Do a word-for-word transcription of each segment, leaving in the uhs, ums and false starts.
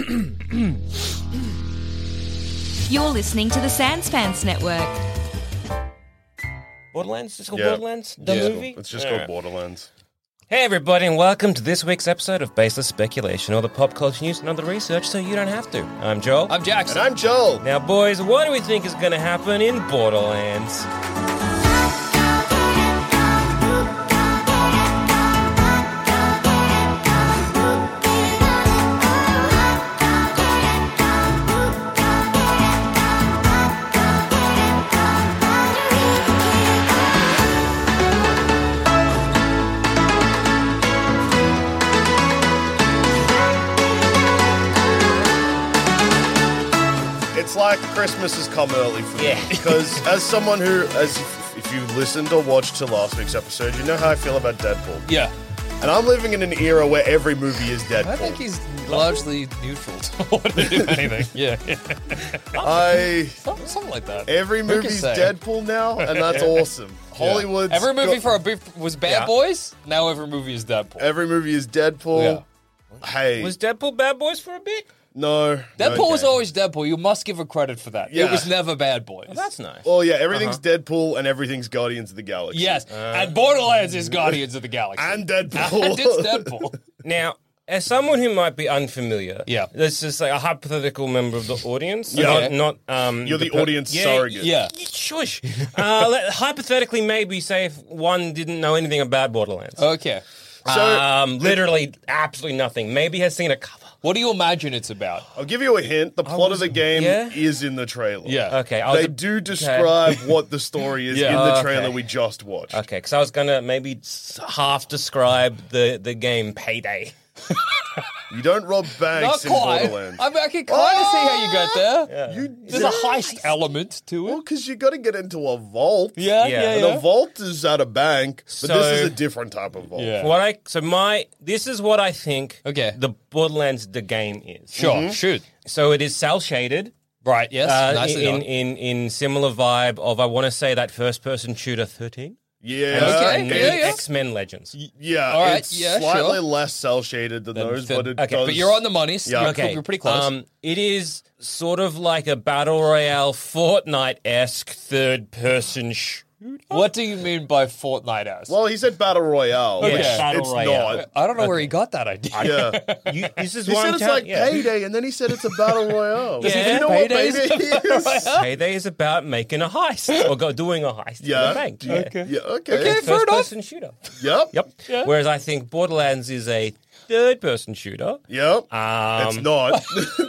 You're listening to the Sanspants Network. Borderlands? Just called Yeah. Borderlands? The Yeah, movie? It's just All called right. Borderlands. Hey everybody, and welcome to this week's episode of Baseless Speculation, all the pop culture news and other research so you don't have to. I'm Joel. I'm Jackson. And I'm Joel. Now boys, what do we think is going to happen in Borderlands? It's like Christmas has come early for Yeah. me. Because as someone who, as if you listened or watched to last week's episode, you know how I feel about Deadpool. Yeah. And I'm living in an era where every movie is Deadpool. I think he's largely neutral toward anything. Yeah. I Some- Something like that. every Who can movie's say? Deadpool now, and that's awesome. Hollywood. Every movie for a bit was Bad Yeah. Boys. Now every movie is Deadpool. every movie is Deadpool. Hey, Was Deadpool Bad Boys for a bit? no. Deadpool no. was always Deadpool. You must give her credit for that. Yeah. It was never Bad Boys. Well, that's nice. Well, yeah, everything's Deadpool and everything's Guardians of the Galaxy. yes. and Borderlands is Guardians of the Galaxy. And Deadpool. And it's Deadpool. Now, as someone who might be unfamiliar, Yeah. this is like a hypothetical member of the audience. Yeah. Not, not um, You're the per- audience yeah, surrogate. Yeah. y- Shush. uh, let, hypothetically, maybe say if one didn't know anything about Borderlands. Okay. So- um, literally, absolutely nothing. Maybe has seen a cover. What do you imagine it's about? I'll give you a hint. The plot of the game yeah? is in the trailer. Yeah. Okay, I was They a- do describe what the story is Yeah. in the Okay. trailer we just watched. Okay, because I was gonna maybe s- half describe the the game Payday. You don't rob Not banks in quite. Borderlands. I, mean, I can kind of see how you got there. You, There's a heist element to Well, it. because you got to get into a vault. Yeah, Yeah. yeah, And yeah. a vault is at a bank, but So- this is a different type of vault. Yeah. What I so my this is what I think. Okay. The Borderlands the game is. Sure, shoot. So it is cel shaded. Right, yes. Uh, nicely in, done. in in similar vibe of I want to say that first person shooter thirteen. Yeah. Okay, and yeah, it's- yeah. X Men Legends. Yeah, All right, it's yeah, slightly sure. less cell shaded than Then- those, then- but it okay, does. But you're on the money. So Yeah. you're, Okay, you're pretty close. Um, it is sort of like a battle royale Fortnite esque third person shooter. what do you mean by Fortnite-esque? Well, he said battle royale, Yeah, which battle it's royale. not. I don't know where he got that idea. Yeah, You, this is he what said I'm it's telling like yeah. payday, and then he said it's a battle royale. Yeah. Do you know what Payday's payday a battle is? royale? Payday is about making a heist or go, doing a heist in Yeah. a bank. Do you- Yeah. Yeah. Okay. Okay. fair First enough. person shooter. Yep. Yep. Whereas I think Borderlands is a third person shooter. Yep. Um, it's not.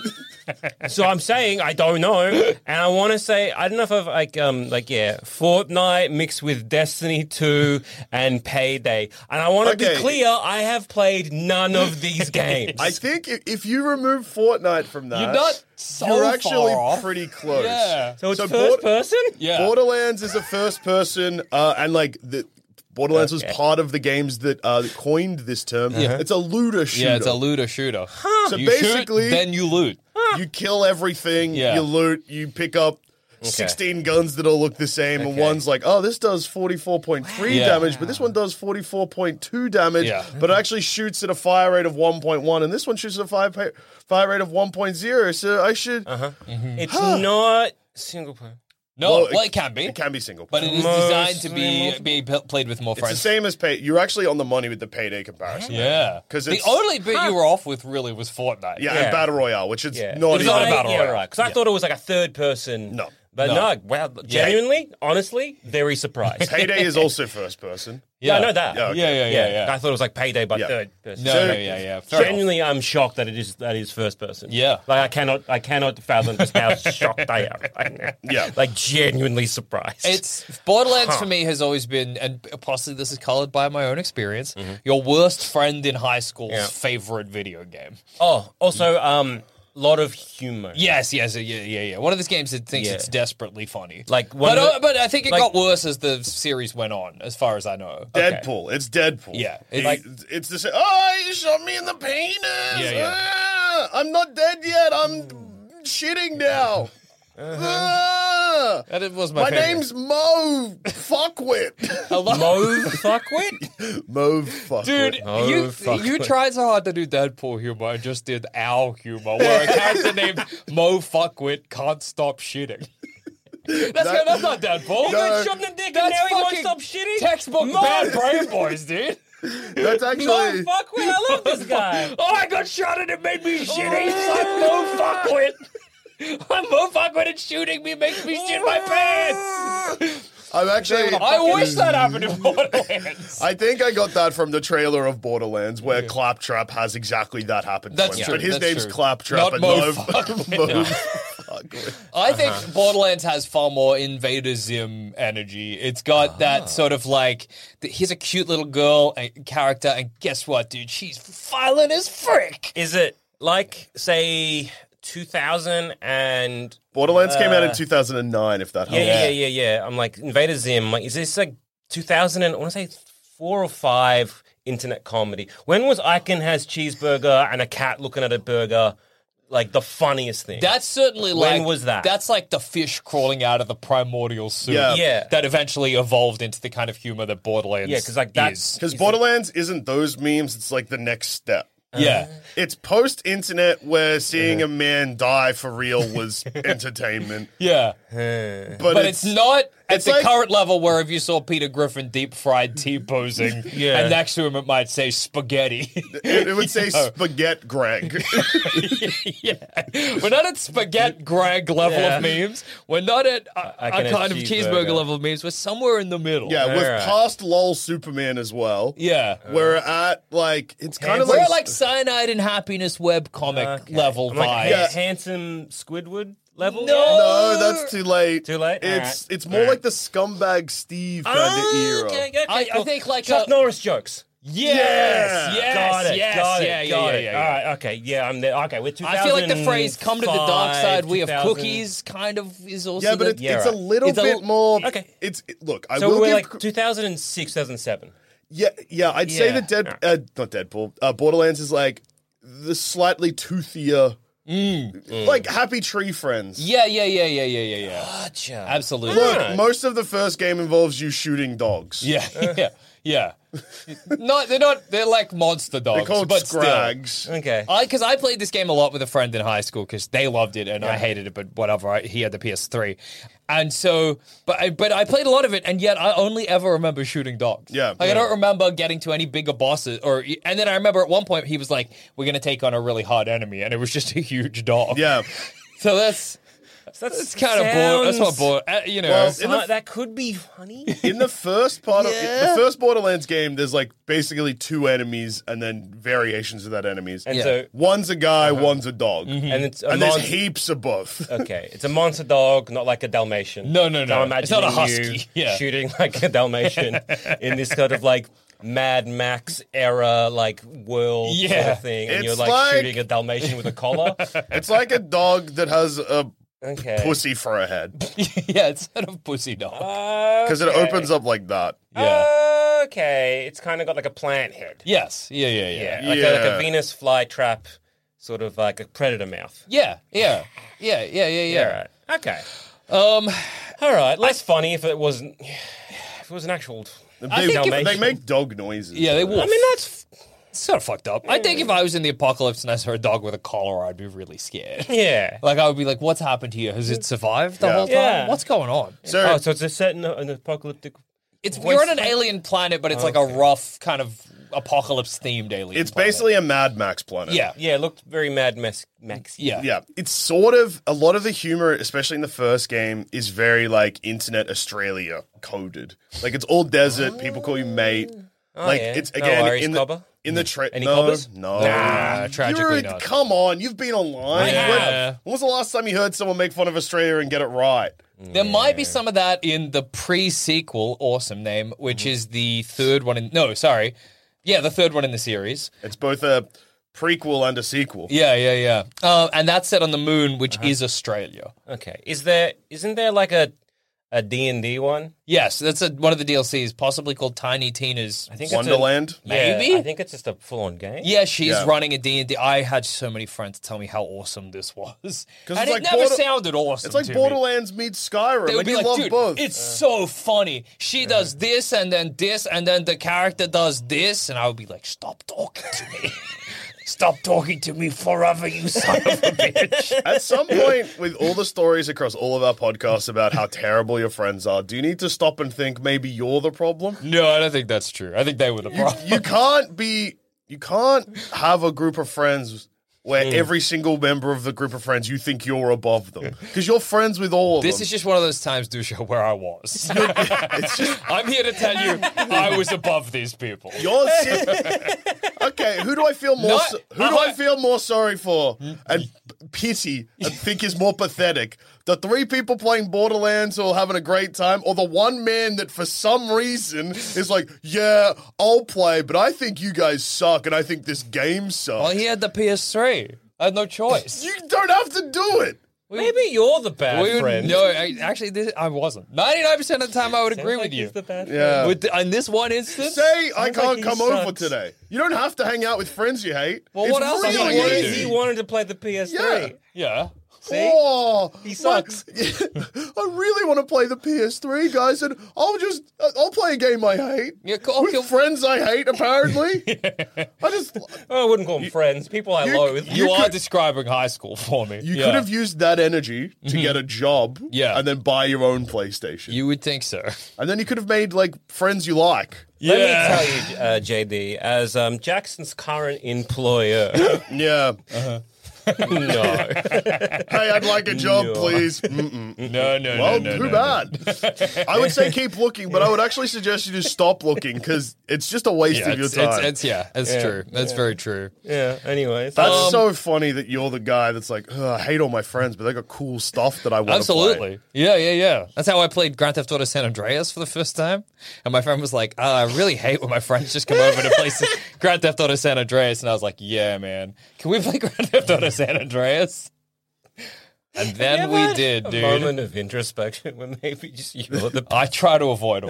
So I'm saying I don't know, and I want to say I don't know if I've like um like yeah Fortnite mixed with Destiny two and Payday, and I want to Okay. be clear I have played none of these games. I think if, if you remove Fortnite from that, You're not so you're actually far off. pretty close. Yeah. so it's so first Bord- person. Yeah. Borderlands is a first person, uh, and like the Borderlands Okay. was part of the games that uh, coined this term. It's a looter shooter. Yeah, it's a looter shooter. So You basically, shoot, then you loot. you kill everything, Yeah. you loot, you pick up sixteen guns that all look the same, and Okay. one's like, oh, this does forty-four point three Yeah. damage, but this one does forty-four point two damage, Yeah. but it actually shoots at a fire rate of one point one, and this one shoots at a fire, pa- fire rate of one point zero, so I should... It's not single player. No, Well, well, it- it, can be. It can be single But player. it is Most- designed to be be p- played with more It's the friends. same as pay. You're actually on the money with the Payday comparison. Yeah. 'Cause the it's- only bit you were off with really was Fortnite. Yeah, Yeah. and Battle Royale, which it's Yeah, not It's even... not a battle yeah, royale. right. Because I thought it was like a third person. No. But No. no, wow, genuinely, honestly, very surprised. Payday is also first person. Yeah, I know that. Yeah, okay. Yeah, yeah, yeah, yeah. I thought it was like Payday, but Yeah. third person. No, So- no, yeah, yeah. Fair enough. Genuinely, I'm shocked that it is that is first person. Yeah. like I cannot, I cannot fathom just how shocked I am right now. Yeah. like genuinely surprised. It's Borderlands for me has always been, and possibly this is colored by my own experience, your worst friend in high school's Yeah. favorite video game. oh, also, um, lot of humor. Yes, yes, yeah, yeah, yeah. One of these games that thinks Yeah. it's desperately funny. Like one but, of the- uh, but I think it like- got worse as the series went on, as far as I know. Deadpool. It's Deadpool. Yeah. It's, Like- it's the same. Oh, you shot me in the penis. Yeah, yeah. Ah, I'm not dead yet. I'm shitting now. Ah. Yeah. That was my My favorite. name's Mo Fuckwit. I love- Mo fuckwit? Mo Fuckwit. Dude, Oh, you fuck. you tried so hard to do Deadpool humor and just did our humor, where a character named Mo Fuckwit can't stop shitting. That's, That- that's not Deadpool. No. Got shot in the dick and That's now he won't fucking stop shitting? textbook Mo- bad brain boys, dude. That's Mo actually... fuckwit, I love this guy. Oh, I got shot and it made me shit. He's like Mo Fuckwit. I'm Mo Fuckwit and shooting me makes me shit my pants. I'm actually... I wish that happened in Borderlands. I think I got that from the trailer of Borderlands, where Claptrap has exactly that happen to That's him. true, But his that's name's true. Claptrap Not and Mo Mo Fuckwit. Mo Fuckwit. I think Borderlands has far more Invader Zim energy. It's got that sort of like, th- here's a cute little girl and character, and guess what, dude? She's violent as frick. Is it like, say, two thousand and... Borderlands came out in Uh, two thousand nine, if that Yeah, helps. yeah, yeah, yeah. I'm like, Invader Zim, like, is this like two thousand and, I want to say four or five internet comedy? When was Icon Has Cheeseburger and a cat looking at a burger like the funniest thing? That's certainly When like was that? That's like the fish crawling out of the primordial soup. Yeah. Yeah. That eventually evolved into the kind of humor that Borderlands. Yeah, 'cause, like, that's- is. Because Borderlands isn't those memes, it's like the next step. Yeah. It's post-internet where seeing a man die for real was entertainment. Yeah. But, But it's, not at it's the like- current level where if you saw Peter Griffin deep fried T-posing Yeah. and next to him it might say spaghetti. It, it would say Spaghetti Greg. Yeah. We're not at spaghetti Greg level Yeah. of memes. We're not at a, I a can have kind of cheeseburger. cheeseburger level of memes. We're somewhere in the middle. Yeah, with Alright. past LOL Superman as well. Yeah. We're at, like, it's kind of We're like... at like cyanide and happiness web comic Okay. level I'm like, vibes. Yeah. handsome Squidward level? No. No, that's too late. Too late? It's Alright. it's more Alright. like the scumbag Steve kind Ah, of era. okay, okay, I- I cool. think like Chuck a- Norris jokes. Yes, Yeah. yes, got it. yes, got it. yeah, yeah, got yeah, it. yeah, yeah. All right. Okay. Yeah. I'm there. Okay. We're two thousand. I feel like the phrase "come to the dark side, we have cookies" kind of is also Yeah, but the, it's, Yeah, it's right. a little It's a bit l- more. Okay. It's it- look. I So will we're give. like two thousand six, two thousand seven. yeah, yeah. I'd say Yeah. that Dead, uh, not Deadpool. Uh, Borderlands is like the slightly toothier, like Happy Tree Friends. yeah, yeah, yeah, yeah, yeah, yeah, yeah. Gotcha. Absolutely. Look, Alright. most of the first game involves you shooting dogs. Yeah, yeah, yeah. Not they're not they're like monster dogs, They're called but still. Scrags. Okay. I because I played this game a lot with a friend in high school because they loved it and I hated it, but whatever. I, he had the P S three, and so but I, but I played a lot of it, and yet I only ever remember shooting dogs. Yeah. like I don't remember getting to any bigger bosses. Or and then I remember at one point he was like, "We're gonna take on a really hard enemy," and it was just a huge dog. Yeah. so that's That's it's kind of bored. That's what bored. Uh, you know. Well, So in the- that could be funny. In the first part of Yeah. the first Borderlands game, there's like basically two enemies and then variations of that enemies. And Yeah. so, One's a guy, one's a dog, and it's a and there's mon- heaps of both. Okay, it's a monster dog, not like a Dalmatian. No, no, no. So I'm It's not a imagining you husky, yeah. shooting like a Dalmatian in this sort of like Mad Max era like world sort Yeah. of thing, and It's you're like, like- shooting a Dalmatian with a collar. It's like a dog that has a Okay. pussy for a head yeah, it's sort of pussy dog. because it opens up like that. yeah. Okay, it's kind of got like a plant head. Yes. Yeah. Yeah. Yeah. Yeah, Yeah. like, A, like Yeah. a Venus flytrap, sort of like a predator mouth. Yeah. Yeah. Yeah. Yeah. Yeah. Yeah, right. Okay. Um. All right. Less funny if it wasn't. If it was an actual. They, think if- Dalmatian. they make dog noises. Yeah. They wolf. I mean, that's. It's sort of fucked up. I think if I was in the apocalypse and I saw a dog with a collar, I'd be really scared. Yeah. Like I would be like, "What's happened here? Has it survived the Yeah. whole time? Yeah. What's going on?" So, Oh, so it's a set in a- an apocalyptic. It's Voice you're on an thing? alien planet, but it's like a rough kind of apocalypse themed alien. it's planet. basically a Mad Max planet. yeah, Yeah, it looked very Mad Max. Max. yeah, Yeah, it's sort of a lot of the humor, especially in the first game, is very like Internet Australia coded. Like it's all desert. People call you mate. like yeah. it's No again worries, in the cobber? in the tra- Any no, cobbers? No, Nah, tragically You're- not. Come on, you've been online. Yeah. When, when was the last time you heard someone make fun of Australia and get it right? There might be some of that in the pre-sequel, awesome name, which is the third one in. No, sorry, yeah, the third one in the series. It's both a prequel and a sequel. Yeah, yeah, yeah. Uh, and that's set on the moon, which is Australia. Okay. Is there? Isn't there like a a D and D one. Yes, that's a, one of the D L Cs, possibly called Tiny Tina's. I think Wonderland. It's a, yeah, Maybe? I think it's just a full-on game. Yeah, she's Yeah. running a D and D. I had so many friends tell me how awesome this was. And it's it like never Border- sounded awesome It's like to me. Borderlands meets Skyrim. They would Like, be you like, love dude, both. it's so funny. She does this and then this and then the character does this. And I would be like, stop talking to me. Stop talking to me forever, you son of a bitch. At some point, with all the stories across all of our podcasts about how terrible your friends are, do you need to stop and think maybe you're the problem? No, I don't think that's true. I think they were the problem. You can't be, you can't have a group of friends where Hmm. every single member of the group of friends you think you're above them because you're friends with all of This them. is just one of those times, Dusha, where I was. I'm here to tell you I was above these people. You're sit- okay. Who do I feel more? Not- so- who do I uh, feel more sorry for and p- pity and think is more pathetic? The three people playing Borderlands who are having a great time, or the one man that for some reason is like, "Yeah, I'll play, but I think you guys suck, and I think this game sucks." Well, he had the P S three. I had no choice. You don't have to do it. Maybe you're the bad We would- friend. No, I, actually, this, I wasn't. ninety-nine percent of the time, I would agree Sounds with like you. he's the bad Yeah. With the, in this one instance, Say I Sounds like can't he come over sucks. today. You don't have to hang out with friends you hate. Well, It's what else are you really gonna What do? if he wanted to play the P S three? Yeah. yeah. See? Oh, He sucks. my- I really want to play the P S three, guys, and I'll just I'll play a game I hate. Yeah, cool. With Okay. friends I hate, apparently. I just Oh, I wouldn't call them friends. People I you- loathe. You, You are could- describing high school for me. you Yeah. could have used that energy to get a job, Yeah. and then buy your own PlayStation, You would think so. and then you could have made like friends you like. Let Yeah. me tell you, uh, J D, as um, Jackson's current employer, Yeah. no. Hey, I'd like a job, No. please. Mm-mm. No, no, Well, no, no. too no, bad. I would say keep looking, but I would actually suggest you just stop looking because it's just a waste Yeah, of your it's, time. it's, it's yeah, that's Yeah, true. That's very true. Yeah, anyways. That's Um, so funny that you're the guy that's like, "Ugh, I hate all my friends, but they got cool stuff that I want to play. Absolutely. Yeah, yeah, yeah. That's how I played Grand Theft Auto San Andreas for the first time. And my friend was like, oh, I really hate when my friends just come over to play S- Grand Theft Auto San Andreas. And I was like, yeah, man. Can we play Grand Theft Auto San Andreas? And then Have we had did, a dude. moment of introspection when maybe just you're the I try to avoid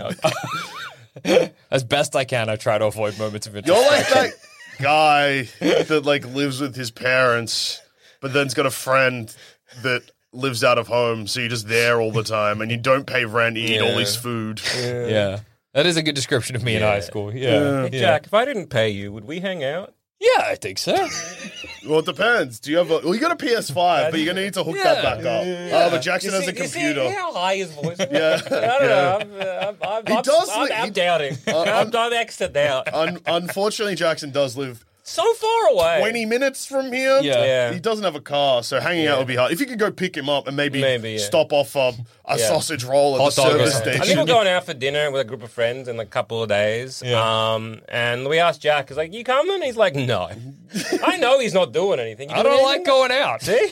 them. As best I can, I try to avoid moments of You're interest. like that guy that like lives with his parents, but then's got a friend that lives out of home, so you're just there all the time, and you don't pay rent, you eat all his food. Yeah. That is a good description of me in Yeah. high school. Yeah. Hey, Yeah. Jack, if I didn't pay you, would we hang out? Yeah, I think so. Well, it depends. Do you have a? Well, you got a P S five, but you're gonna need to hook Yeah. that back up. Oh, but Jackson has a You see computer. how high his voice is? Yeah. I don't know. I'm, uh, I'm, I'm, He I'm, does I'm, li- I'm he- doubting. I'm, I'm extra doubt. Un- unfortunately, Jackson does live So far away. twenty minutes from here. Yeah. Yeah. He doesn't have a car, so hanging out would be hard. If you could go pick him up and maybe, Maybe, yeah. stop off a, a Yeah. sausage roll at Hot the dog or service something. I think station. we're going out for dinner with a group of friends in a couple of days. Yeah. Um, and we asked Jack, he's like, you coming? He's like, no. I know he's not doing anything. You I doing don't like anything? going out. See?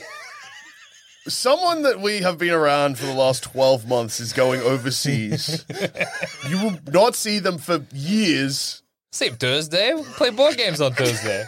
Someone that we have been around for the last twelve months is going overseas. You will not see them for years. Same Thursday. We play board games on Thursday.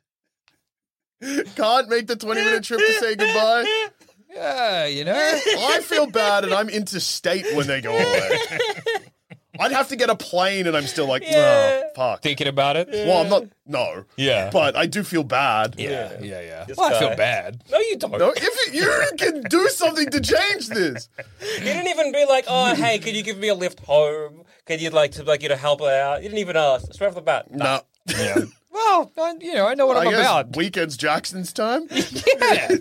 Can't make the twenty minute trip to say goodbye. Yeah, you know. I feel bad and I'm interstate when they go away. I'd have to get a plane and I'm still like, Yeah. oh, fuck. Thinking about it. Well, I'm not, no. Yeah. But I do feel bad. Yeah, yeah, yeah. This Well, I guy. feel bad. No, you don't. No, if you, you can do something to change this. You didn't even be like, oh, hey, could you give me a lift home? Could you like to like you to help her out? You didn't even ask. Straight off the bat. No. Yeah. Well, I, you know, I know what I I'm guess about. weekends Jackson's time. Yeah.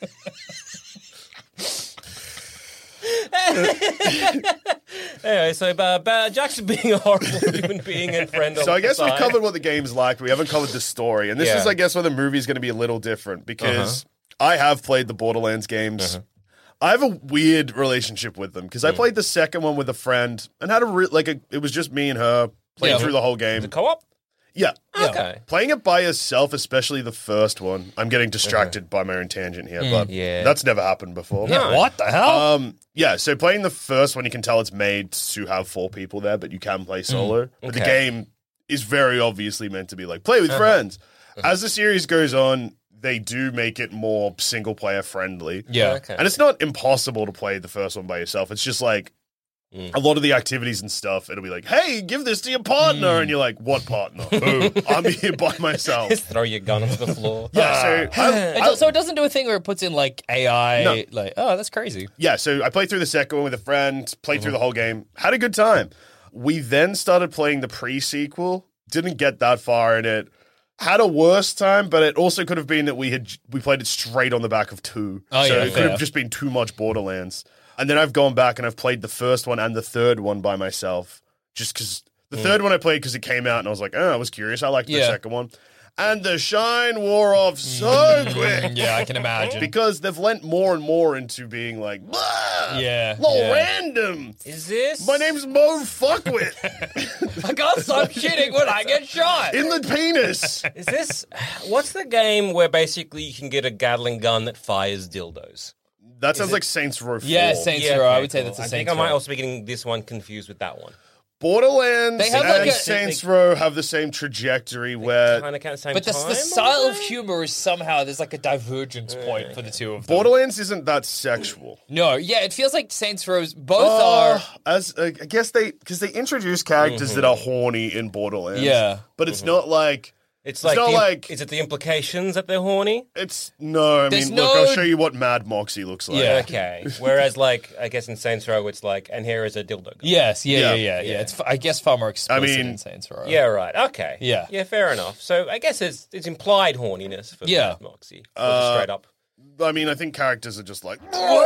Anyway, so uh, uh, Jackson being a horrible human being and friend. So on I guess the we've side. covered what the game's like, but we haven't covered the story. And this Yeah. is, I guess, where the movie's going to be a little different because I have played the Borderlands games. I have a weird relationship with them because I played the second one with a friend and had a re- like a, it was just me and her playing Yeah. through the whole game. co-op. Yeah. Okay. Playing it by yourself, especially the first one, I'm getting distracted by my own tangent here, but Yeah. that's never happened before. No. What the hell? Um, yeah, so playing the first one, you can tell it's made to have four people there, but you can play solo. But the Okay. game is very obviously meant to be like play with friends. As the series goes on, they do make it more single player friendly. yeah. Okay. And it's not impossible to play the first one by yourself. It's just like a lot of the activities and stuff, it'll be like, hey, give this to your partner. Mm. And you're like, what partner? Who? I'm here by myself. Just throw your gun onto the floor. Yeah, so I, It I- does- so it doesn't do a thing where it puts in like A I. No. Like, oh, that's crazy. yeah, so I played through the second one with a friend, played Mm-hmm. through the whole game, had a good time. We then started playing the pre-sequel, didn't get that far in it. Had a worse time, but it also could have been that we had we played it straight on the back of two. Oh, so yeah, it could fair. have just been too much Borderlands. And then I've gone back and I've played the first one and the third one by myself. Just because the third one I played because it came out and I was like, oh, I was curious. I liked the Yeah. second one. And the shine wore off so quick. Yeah, I can imagine. Because they've lent more and more into being like, blah, Yeah, little yeah. random. Is this? My name's Mo Fuckwit. I can't stop shitting when I get shot. In the penis. Is this? What's the game where basically you can get a Gatling gun that fires dildos? That sounds like Saints Row four. Yeah, Saints Row. I would say cool. that's a I Saints think I might Row. also be getting this one confused with that one. Borderlands They have and like a- Saints Row have the same trajectory where Kind of at the same But the, time. the style of humor is somehow there's like a divergence point for the two of them. Borderlands isn't that sexual. No, yeah, it feels like Saints Row's both Uh, are. as uh, I guess they because they introduce characters that are horny in Borderlands. Yeah. but it's not like It's it's like, not the, like- is it the implications that they're horny? it's no. I There's mean, look, no- I'll show you what Mad Moxie looks like. Yeah. Okay. Whereas, like, I guess in Saints Row, it's like, and here is a dildo gun. Yes, yeah, yeah, Yeah. yeah, yeah. Yeah. It's I guess far more explicit mean- in Saints Row. Yeah, right. Okay. Yeah. Yeah, fair enough. So I guess it's it's implied horniness for Yeah. Mad Moxie. Or just straight up. I mean, I think characters are just like,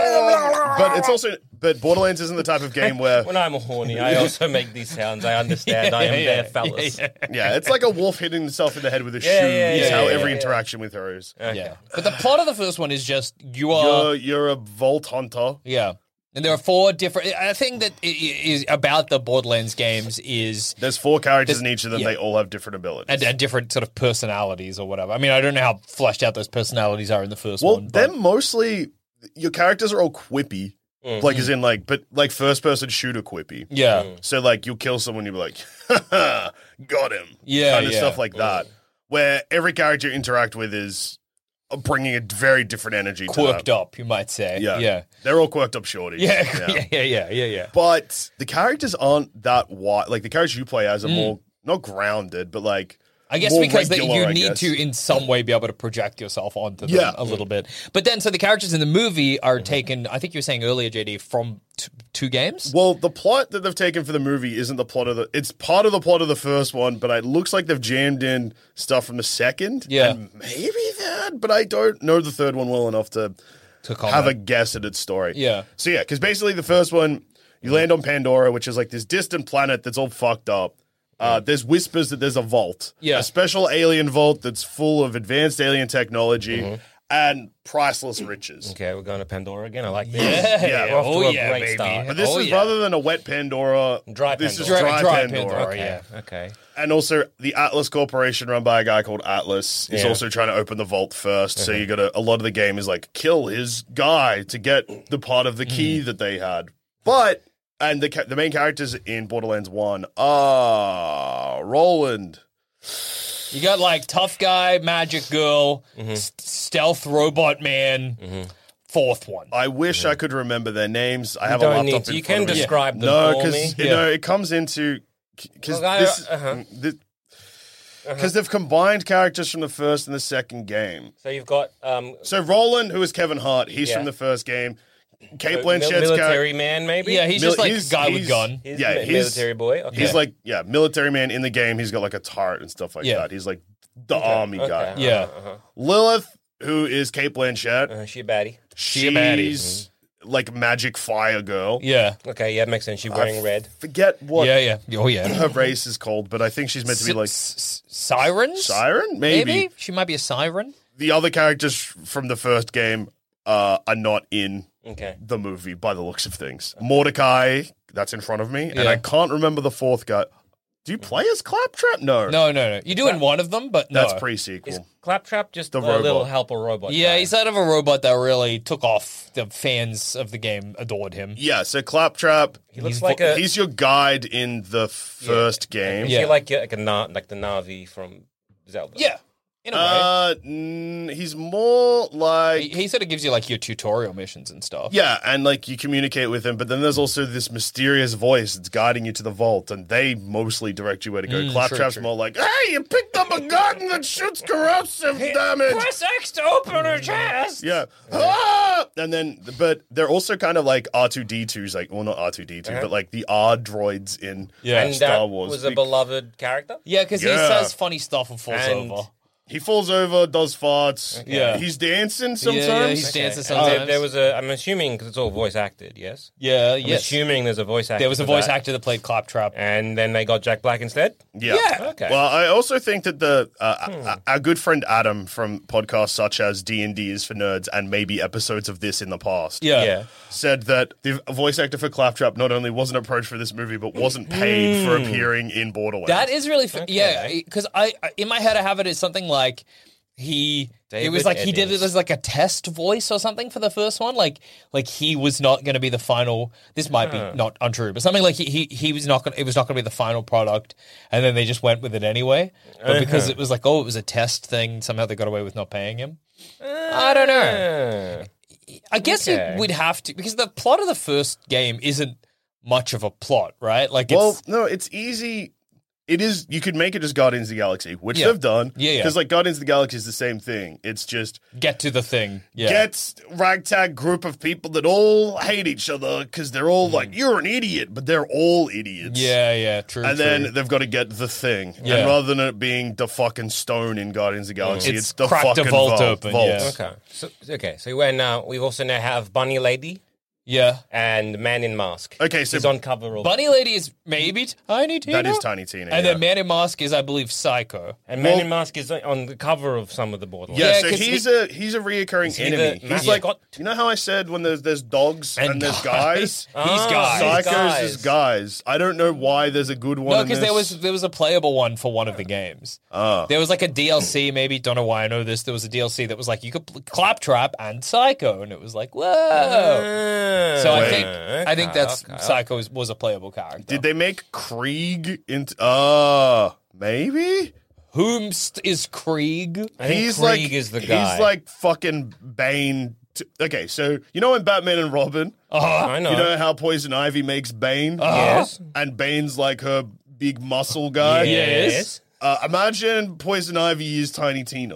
but it's also, but Borderlands isn't the type of game where, When I'm horny, I also make these sounds. I understand. I am yeah, there, yeah, fellas. yeah, yeah, it's like a wolf hitting himself in the head with a Yeah, shoe. yeah, is yeah, how yeah, every yeah. interaction with her is. Okay. yeah. But the plot of the first one is just you are. You're you're a vault hunter. Yeah. And there are four different. I think that i- i- is about the Borderlands games is There's four characters There's- in each of them. yeah. They all have different abilities. and, and different sort of personalities or whatever. I mean, I don't know how fleshed out those personalities are in the first well, one. But they're mostly your characters are all quippy, like as in like, but like first person shooter quippy. yeah, So like you'll kill someone, you'll be like, got him. Yeah, kind of yeah. stuff like that. Where every character you interact with is bringing a very different energy. to quirked them. up, you might say. Yeah, yeah, They're all quirked up shorties. yeah, yeah, yeah, yeah, yeah. yeah. But the characters aren't that wide. Like the characters you play as are Mm. more not grounded, but like I guess more because that regular, you I need guess. to, in some way, be able to project yourself onto them Yeah. a little bit. But then, so the characters in the movie are taken. I think you were saying earlier, J D, from t- two games. Well, the plot that they've taken for the movie isn't the plot of the. It's part of the plot of the first one, but it looks like they've jammed in stuff from the second. Yeah. and maybe that, but I don't know the third one well enough to To have a comment. guess at its story. Yeah. So yeah, because basically the first one, you land on Pandora, which is like this distant planet that's all fucked up. Uh, there's whispers that there's a vault, Yeah. a special alien vault that's full of advanced alien technology and priceless riches. Okay, we're going to Pandora again. I like this. Yeah, Yeah, we're off to oh a yeah, great baby. start. But this Oh, is yeah. rather than a wet Pandora, Dry this Pandora. is Dry- dry, dry Pandora. Pandora, Okay, yeah. okay. And also, the Atlas Corporation, run by a guy called Atlas, is Yeah. also trying to open the vault first. So you got to. A lot of the game is like kill his guy to get the part of the key that they had. But and the ca- the main characters in Borderlands One are Roland. You got like tough guy, magic girl, Mm-hmm. s- stealth robot man. Fourth one. I wish I could remember their names. I have You a don't laptop need to. in You front can of me. describe them No, for me. because you Yeah. know it comes into because Well, I- this. uh-huh. Because they've combined characters from the first and the second game. So you've got um, So Roland, who is Kevin Hart, he's Yeah. from the first game. Kate mil- Blanchett's character. military man, maybe. Yeah, he's Mil- just like he's- a guy with he's- gun. He's yeah, a mi- he's- military boy. Okay. He's like, yeah, military man in the game. He's got like a turret and stuff like Yeah. that. He's like the army okay. guy. Yeah. Uh-huh. Lilith, who is Kate Blanchett, Uh, she a baddie. she's a baddie. like magic fire girl. Yeah. Okay, yeah, makes sense. She's wearing red. Forget what Yeah, yeah. Oh, yeah. her race is called, but I think she's meant to be like S- s- sirens? siren. Maybe. Maybe? She might be a siren. The other characters from the first game uh, are not in Okay. the movie by the looks of things. Mordecai, that's in front of me, and Yeah. I can't remember the fourth guy. Do you play as Claptrap? No, No, no, no. You do in one of them, but no. that's pre-sequel. Is Claptrap just The a robot. little helper robot? Yeah, guy? he's out of a robot that really took off. The fans of the game adored him. Yeah, so Claptrap, He looks he's like vo- a. he's your guide in the first game. Is Yeah. he like a, like a Na- like the Navi from Zelda? Yeah. In a way. Uh, mm, he's more like He, he sort of gives you like your tutorial missions and stuff. yeah, and like you communicate with him, but then there's also this mysterious voice that's guiding you to the vault, and they mostly direct you where to go. Mm, Claptrap's true, true. more like, "Hey, you picked up a gun that shoots corrosive damage." Press X to open her chest. Yeah, ah! And then, but they're also kind of like R two D twos, like well, not R two D two, but like the R droids in Yeah. And Star that Wars. was a Be- beloved character. Yeah, because Yeah. he says funny stuff and falls And- over. He falls over, does farts. Yeah. he's dancing sometimes. Yeah, yeah, he's Okay. dancing And sometimes. There, there was a. I'm assuming because it's all voice acted. Yes. Yeah, I'm yes. assuming there's a voice actor. There was a for voice that. actor that played Claptrap. And then they got Jack Black instead. Yeah. Yeah. Okay. Well, I also think that the uh, Hmm. uh, our good friend Adam from podcasts such as D and D is for Nerds and maybe episodes of this in the past Yeah. Yeah. said that the voice actor for Claptrap not only wasn't approached for this movie but wasn't paid for appearing in Borderlands. That is really, f- Okay. yeah, because I, I, in my head, I have it as something like he, it was David like he did it Eddings. as like a test voice or something for the first one. Like, like he was not going to be the final, this might be not untrue, but something like he, he, he was not going to, it was not going to be the final product. And then they just went with it anyway. But because it was like, oh, it was a test thing, somehow they got away with not paying him. I don't know. Uh, I guess Okay. it would have to, because the plot of the first game isn't much of a plot, right? Like, well, it's, no, it's easy. It is. You could make it just Guardians of the Galaxy, which Yeah. they've done. Yeah, yeah. Because like Guardians of the Galaxy is the same thing. It's just get to the thing. Yeah. gets ragtag group of people that all hate each other because they're all like, "You're an idiot," but they're all idiots. Mm. Yeah, yeah, true. And true. then they've got to get the thing. Yeah. And rather than it being the fucking stone in Guardians of the Galaxy, It's it's, the crack the fucking vault vault. open, vault. yeah. okay. So okay. So when uh, we also now have Bunny Lady yeah. and Man in Mask. Okay, so He's on cover of. Bunny Lady is maybe Tiny Tina. that is Tiny Tina. And yeah. then Man in Mask is, I believe, Psycho. and Man Well- in Mask is on the cover of some of the Borderlands. Yeah, Yeah, so 'cause he's he- a he's a reoccurring he enemy. the He's like, mascot? you know how I said when there's there's dogs and, And there's guys. guys. He's guys. Psy- Psychos guys. is guys. I don't know why there's a good one. No, in because there this. was there was a playable one for one of the games. Oh. There was like a D L C, maybe. Don't know why I know this. There was a D L C that was like you could pl- Claptrap and Psycho, and it was like whoa. So I Wait. think I think that's Psycho was, was a playable character. Did they make Krieg into? Uh maybe. Whomst is Krieg? I think He's Krieg like is the guy. He's like fucking Bane. To, okay, so you know in Batman and Robin, I know. you know how Poison Ivy makes Bane. Yes. And Bane's like her big muscle guy. Yes. Uh, imagine Poison Ivy is Tiny Tina.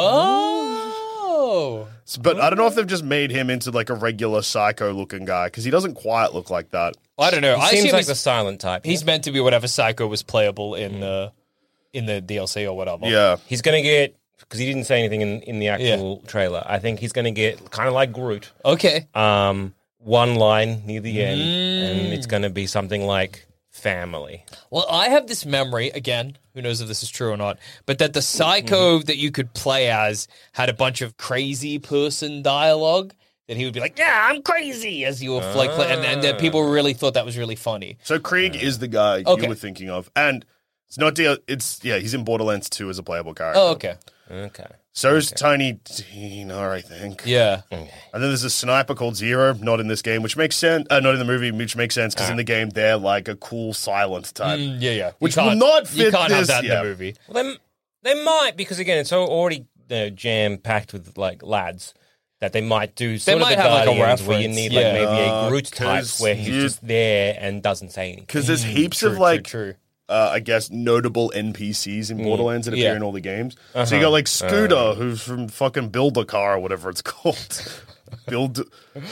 Oh. S- But I don't know if they've just made him into like a regular psycho looking guy because he doesn't quite look like that. I don't know. He I seems assume like he's, the silent type. he's meant to be whatever Psycho was playable in the in the D L C or whatever. Yeah. He's going to get, because he didn't say anything in, in the actual trailer, I think he's going to get kind of like Groot, Okay. um, one line near the end, Mm. and it's going to be something like family. Well, I have this memory, again, who knows if this is true or not, but that the Psycho that you could play as had a bunch of crazy person dialogue. That he would be like, yeah, I'm crazy, as you were like, play- and, and that people really thought that was really funny. So Krieg is the guy Okay. you were thinking of. And it's not D L it's yeah, he's in Borderlands two as a playable character. Oh, okay. Okay. So is Tiny Tina, I think. Yeah. And then there's a sniper called Zero, not in this game, which makes sense. Uh, not in the movie, which makes sense because in the game they're like a cool silent type. Mm, yeah, yeah. You Which will can't- not You fit can't have this- that in yeah. the movie. Well, they, they might, because again, it's so already you know, jam-packed with like lads. That they might do sort of might the have, like, a Guardians where you reference, need yeah. like maybe a Uh, Groot type 'cause where he's you- just there and doesn't say anything. Because there's heaps True, of like, true, true. Uh, I guess, notable N P Cs in Borderlands that appear Yeah. in all the games. So you got like Scooter, who's from fucking Build a Car or whatever it's called. Build,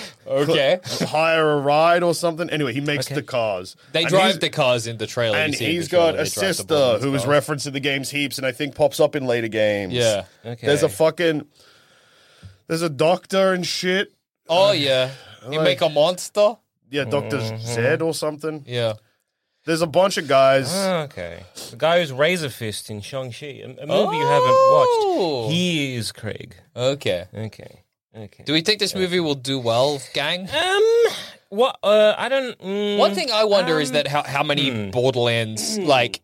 Okay. hire a ride or something. Anyway, he makes the cars. They And drive he's- the cars in the trailer. You And see in he's the trailer, got they a drive the sister Borderlands who was cars. referenced in the games heaps and I think pops up in later games. Yeah. Okay. There's a fucking. There's a doctor and shit. Oh, yeah. You Like- make a monster? Yeah, Doctor Mm-hmm. Zed or something. Yeah. There's a bunch of guys. Ah, okay. The guy who's Razor Fist in Shang-Chi, a, a movie you Oh. haven't watched. He is Craig. Okay. Okay. Okay. Do we think this movie will do well, gang? Um, what? Uh, I don't. Mm, One thing I wonder is that how, how many Borderlands like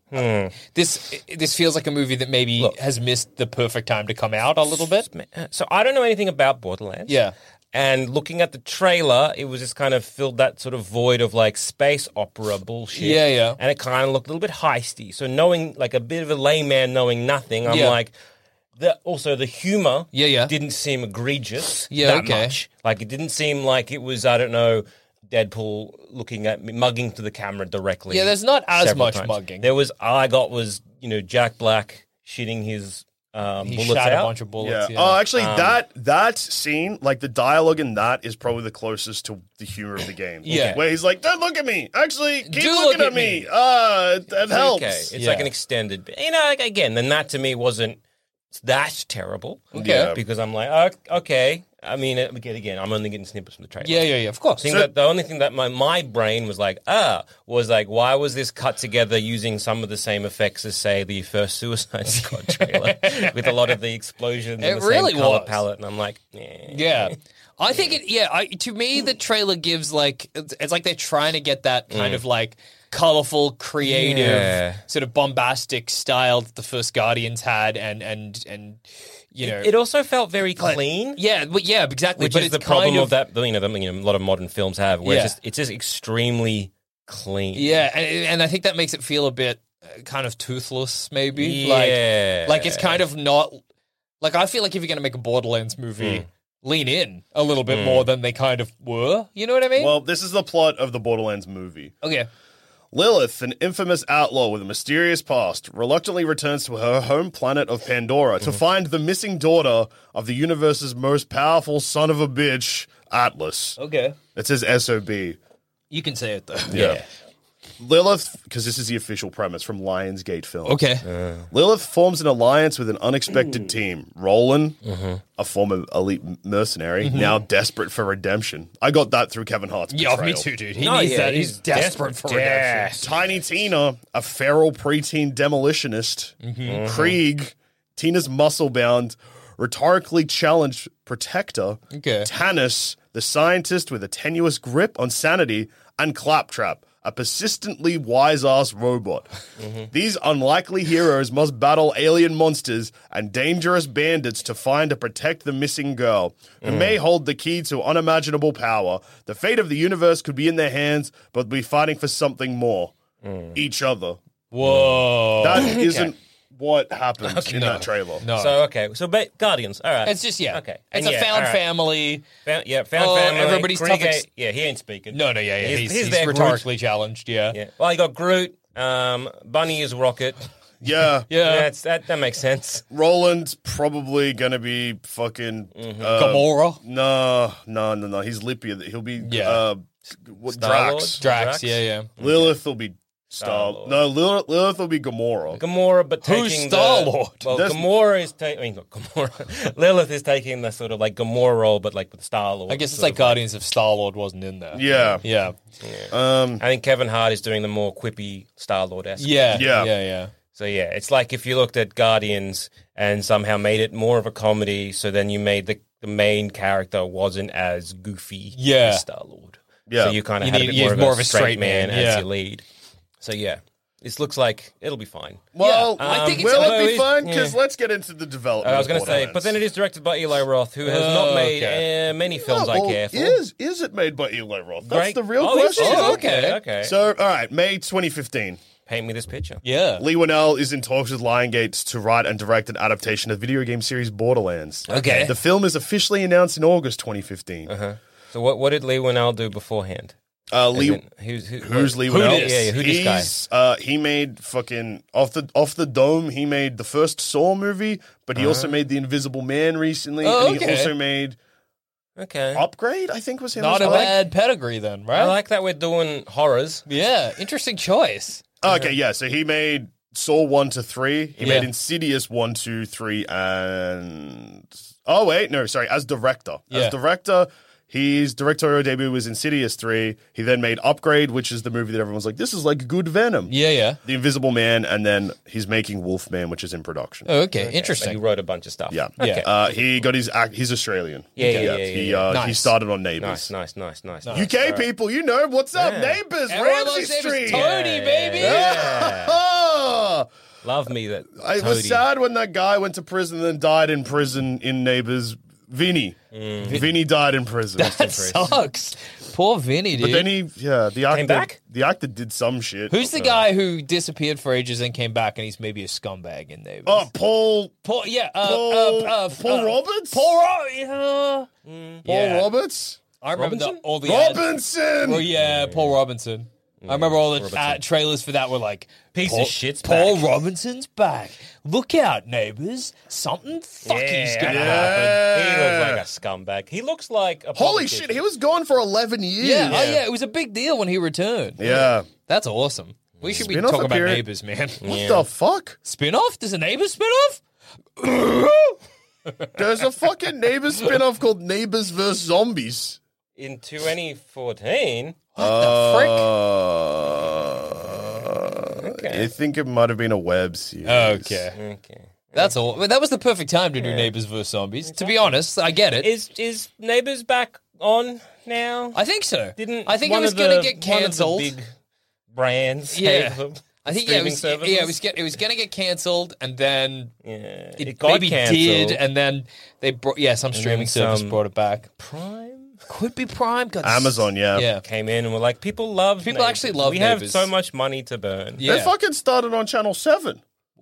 this this feels like a movie that maybe Look. has missed the perfect time to come out a little bit. So I don't know anything about Borderlands. Yeah. And looking at the trailer, it was just kind of filled that sort of void of like space opera bullshit. Yeah, yeah. And it kind of looked a little bit heisty. So knowing, like a bit of a layman knowing nothing, I'm Yeah. like, the, also the humor Yeah, yeah. didn't seem egregious Yeah, that okay. much. Like, it didn't seem like it was, I don't know, Deadpool looking at me, mugging to the camera directly. Yeah, there's not as several much times. mugging. There was, all I got was, you know, Jack Black shitting his um, He bullets shot out. a bunch of Yeah. bullets. Yeah. Oh, actually, Um, that that scene, like the dialogue in that, is probably the closest to the humor of the game. Yeah. where he's like, "Don't look at me. Actually, keep Do looking look at at me. me." Ah, it, it helps." Okay, it's Yeah. like an extended, bit. You know, like, again, then that to me wasn't that terrible. Okay. Yeah. Because I'm like, oh, okay. I mean, again, again, I'm only getting snippets from the trailer. yeah, yeah, yeah. Of course. I think that the only thing that my, my brain was like, ah, was like, why was this cut together using some of the same effects as, say, the first Suicide Squad trailer with a lot of the explosions It and the really same color was. palette? And I'm like, eh. Yeah. I think it, yeah, I, to me, the trailer gives like, it's, it's like they're trying to get that kind of like colorful, creative, Yeah. sort of bombastic style that the first Guardians had. And, and, and, you know, It also felt very but- clean. Yeah, but yeah, exactly. Which but is it's the problem kind of, that, you know, the, you know, a lot of modern films have, where Yeah. it's, just, it's just extremely clean. Yeah, and, and I think that makes it feel a bit uh, kind of toothless, maybe. Yeah. Like, like it's kind of not. Like, I feel like if you're going to make a Borderlands movie, lean in a little bit more than they kind of were. You know what I mean? Well, this is the plot of the Borderlands movie. okay. Lilith, an infamous outlaw with a mysterious past, reluctantly returns to her home planet of Pandora to find the missing daughter of the universe's most powerful son of a bitch, Atlas. Okay. It says S O B. You can say it, though. Yeah. Lilith, because this is the official premise from Lionsgate Film. Okay. Lilith forms an alliance with an unexpected team. Roland, a former elite mercenary, now desperate for redemption. I got that through Kevin Hart's Yeah, me portrayal. too, dude. He Oh, needs yeah, that. He's, he's desperate, desperate. for redemption. Yes. Tiny Tina, a feral preteen demolitionist. Krieg, Tina's muscle-bound, rhetorically challenged protector. Okay. Tanis, the scientist with a tenuous grip on sanity. And Claptrap, a persistently wise-ass robot. These unlikely heroes must battle alien monsters and dangerous bandits to find and protect the missing girl, who may hold the key to unimaginable power. The fate of the universe could be in their hands, but be fighting for something more. Each other. Whoa. That isn't what happens in that trailer. no. So, okay. So, ba- Guardians. All right. it's just, yeah. Okay. It's And a yeah, found all right. family. Found, yeah, found Oh, family. everybody's Krieg tough ex- ain't- yeah, he ain't speaking. No, no, yeah, yeah. He's- He's, he's he's, there, Groot. rhetorically challenged, yeah. Yeah. Well, you got Groot. Um, Bunny is Rocket. Yeah. Yeah. That's, that that makes sense. Roland's probably gonna be fucking Mm-hmm. uh, Gamora. No, no, no, no. He's Lippy. He'll be Yeah. uh, what, Star-Lord? Drax. Drax, Drax? yeah, yeah. Lilith will be Star. Star-Lord. No, Lilith, Lilith will be Gamora. Gamora, but Who's taking Star-Lord? The, well, That's- Gamora is taking. I mean, not Gamora. Lilith is taking the sort of like Gamora role, but like with Star Lord. I guess it's like Guardians of Star-Lord wasn't in there. Yeah. Yeah. Um. I think Kevin Hart is doing the more quippy Star Lord esque. Yeah. Yeah. Yeah, yeah. So yeah, it's like if you looked at Guardians and somehow made it more of a comedy, so then you made the, the main character wasn't as goofy Yeah. as Star Lord. Yeah. So you kind of You had need- a bit you more, have of, more a straight man, as yeah. your lead. So yeah, this looks like it'll be fine. Well, Yeah, I think it's- will although it be he's- fun? Because yeah. let's get into the development. I was going going to say, but then it is directed by Eli Roth, who has not Oh, made okay. uh, many films I care for. Is is it made by Eli Roth? That's Great- the real oh, is question. it? Oh, okay, okay. okay. So, all right, May twenty fifteen. Paint me this picture. Yeah. Lee Winnell is in talks with Lionsgate to write and direct an adaptation of the video game series Borderlands. Okay. The film is officially announced in August twenty fifteen. Uh-huh. So what what did Lee Winnell do beforehand? Uh, As Lee, in, who's who, who's what- Lee who Winnell? this? Yeah, yeah, who this guy? He's, uh, he made fucking off the off the dome. He made the first Saw movie, but he also made The Invisible Man recently, Oh, and he okay. also made Okay. Upgrade. I think was him. Not as a well. bad pedigree then, right? I like that we're doing horrors. Yeah. Interesting choice. Okay, yeah. So he made Saw one to three. He Yeah. made Insidious one, two, three, and oh wait, no, sorry. As director, Yeah. as director, his directorial debut was Insidious three. He then made Upgrade, which is the movie that everyone's like, this is like good Venom. Yeah, yeah. The Invisible Man, and then he's making Wolfman, which is in production. Oh, okay. Like you Interesting. wrote a bunch of stuff. Yeah, Yeah. Uh, he got his act. He's Australian. Yeah, yeah, yeah, yeah, He yeah. uh, he Nice. started on Neighbours. Nice, nice, nice, nice. U K people, you know what's up? Yeah. Neighbours, Everyone Ramsey loves Neighbours. Street. Tony, baby. Yeah. Ah! Love me that. It was Toady. sad when that guy went to prison and then died in prison in Neighbours Vinny. Vinny died in prison. That sucks. Poor Vinny, dude. But then he, yeah, the actor, back? the actor did some shit. Who's the guy who disappeared for ages and came back and he's maybe a scumbag in Neighbours? Oh, Paul. Paul, yeah, uh, Paul, uh, uh, Paul uh, Roberts. Paul, Ro- yeah. Paul yeah. Roberts. I remember the, Robinson? all the ads. Robinson. Well, yeah, Paul Robinson. I remember all the uh, trailers for that were like, Piece of Paul, shit's Paul back. Robinson's back. Look out, neighbours. Something fucky's Yeah, gonna I know, happen. but He looks like a scumbag. He looks like a Holy politician. shit, he was gone for eleven years. Yeah, oh yeah, it was a big deal when he returned. Yeah. That's awesome. We should be Spin-off talking about appearance. neighbours, man. What the fuck? Spin-off? There's a neighbours spin-off? There's a fucking Neighbours spin-off called Neighbours versus Zombies. in twenty fourteen. What the frick? Uh, Okay. I think it might have been a web series. Okay. Okay. That's all. Well, that was the perfect time to do Neighbours versus Zombies. To be honest, I get it. Is is Neighbours back on now? I think so. Didn't I think one it was of going to the- get one of the cancelled. big brands. Yeah. have them? I think yeah, it streaming was, services? yeah, it was get, it was going to get cancelled, and then Yeah, it, it got maybe cancelled. did, and then they brought yeah some streaming service some- brought it back. Prime Could be Prime. God, Amazon, yeah. Yeah. came in and were like, people love. People Neighbours. actually love We Neighbours. have so much money to burn. Yeah. They fucking started on Channel seven.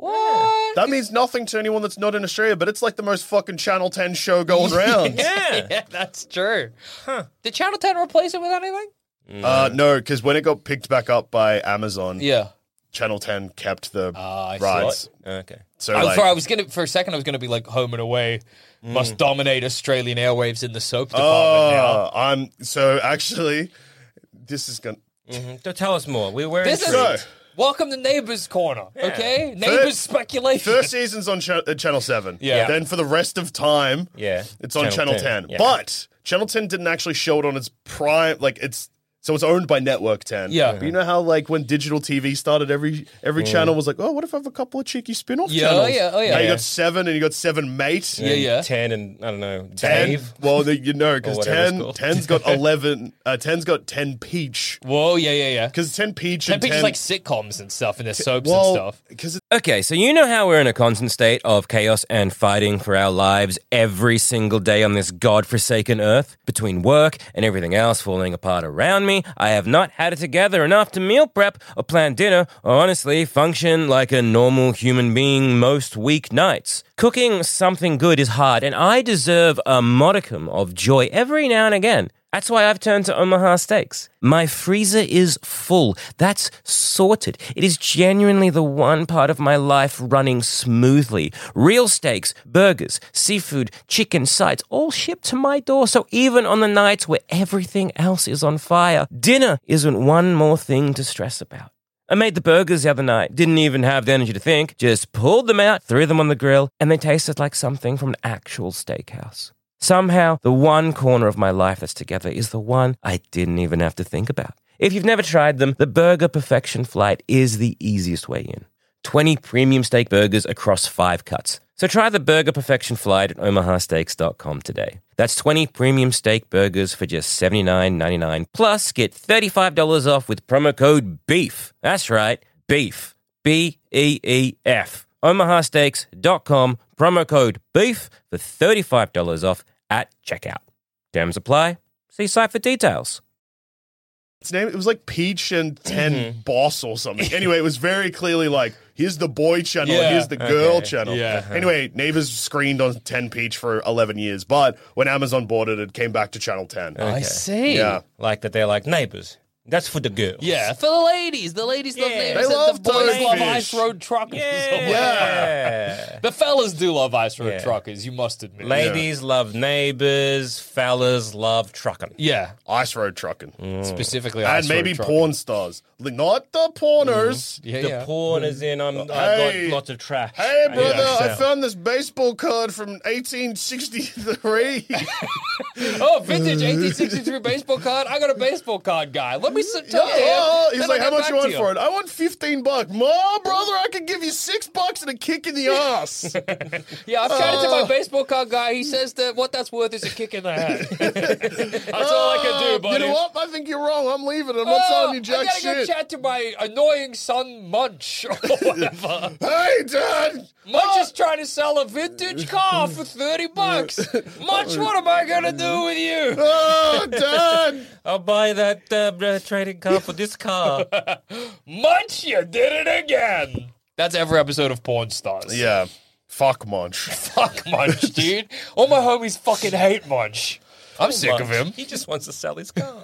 What? That means nothing to anyone that's not in Australia, but it's like the most fucking Channel ten show going around. Yeah. Yeah, that's true. Huh. Did Channel ten replace it with anything? Uh, no, because when it got picked back up by Amazon, Yeah. Channel ten kept the Ah, I see. rights. Okay. So, I, like, for, I was gonna for a second I was gonna be like Home and Away must dominate Australian airwaves in the soap department now. oh, I'm so actually, this is gonna. Mhm. So tell us more. We were This is So- welcome to Neighbours Corner, okay? Neighbours speculation. First season's on cha- uh, Channel seven. Yeah. Then for the rest of time, Yeah. it's on Channel, ten. Yeah. But Channel ten didn't actually show it on its prime, like it's. So it's owned by Network ten. Yeah. But you know how like when digital T V started, every every channel was like, oh, what if I have a couple of cheeky spin-off Yeah, channels? oh yeah, oh yeah. Now you Yeah. got seven and you got seven mate. Yeah, yeah. ten and I don't know, Ten. Dave. Well, the, you know, because Or whatever it's ten, called. ten's got eleven. Uh, ten's got ten peach. Whoa, yeah, yeah, yeah. Because ten peach Ten and pages ten like sitcoms and stuff, and their soaps well, and stuff. because Okay, so you know how we're in a constant state of chaos and fighting for our lives every single day on this godforsaken earth? Between work and everything else falling apart around me, I have not had it together enough to meal prep or plan dinner or honestly function like a normal human being most weeknights. Cooking something good is hard, and I deserve a modicum of joy every now and again. That's why I've turned to Omaha Steaks. My freezer is full. That's sorted. It is genuinely the one part of my life running smoothly. Real steaks, burgers, seafood, chicken, sides, all shipped to my door. So even on the nights where everything else is on fire, dinner isn't one more thing to stress about. I made the burgers the other night, didn't even have the energy to think, just pulled them out, threw them on the grill, and they tasted like something from an actual steakhouse. Somehow, the one corner of my life that's together is the one I didn't even have to think about. If you've never tried them, the Burger Perfection Flight is the easiest way in. twenty premium steak burgers across five cuts. So try the Burger Perfection Flight at omaha steaks dot com today. That's twenty premium steak burgers for just seventy-nine ninety-nine. Plus, get thirty-five dollars off with promo code BEEF. That's right, BEEF. B E E F. omaha steaks dot com, promo code BEEF for thirty-five dollars off at checkout. Terms apply. See site for details. its name, it was like Peach and ten Boss or something. Anyway, it was very clearly like, here's the boy channel, Yeah. and here's the girl Okay. channel. Yeah. Anyway, Neighbours screened on ten Peach for eleven years, but when Amazon bought it, it came back to Channel ten. I see. Yeah. Like that they're like neighbors. That's for the girls. Yeah, for the ladies. The ladies love Yeah. neighbors. They The- love the boys love Toadfish. Ice Road Truckers. Yeah. Yeah. The fellas do love Ice Road Yeah. Truckers, you must admit. Ladies love neighbors. Fellas love trucking. Yeah, Ice Road Trucking. specifically Ice And maybe Road Truckers. porn stars. Like, not the porners. Yeah, The yeah. porn is in. I'm, Hey. I've got lots of trash. Hey, brother, Yeah. I found this baseball card from eighteen sixty-three. Oh, vintage eighteen sixty-three baseball card. I got a baseball card guy. Let we sit Yeah, talk to him. oh, he's then like, I'll how get much you back want to for it? I want fifteen bucks. Ma, brother, I can give you six bucks and a kick in the ass. Yeah, I've chatted to Uh. my baseball card guy. He says that what that's worth is a kick in the head. That's all I can do, buddy. You know what? I think you're wrong. I'm leaving. I'm not Oh, telling you I jack gotta shit. go chat to my annoying son Munch or whatever. Hey, Dad. Munch is trying to sell a vintage car for thirty bucks. Munch, what am I gonna do with you? Oh, Dad. I'll buy that uh, uh, trading car for this car. Munch, you did it again. That's every episode of Porn Stars. Yeah. Fuck Munch. Fuck Munch, dude. All my homies fucking hate Munch. I'm sick of him. He just wants to sell his car.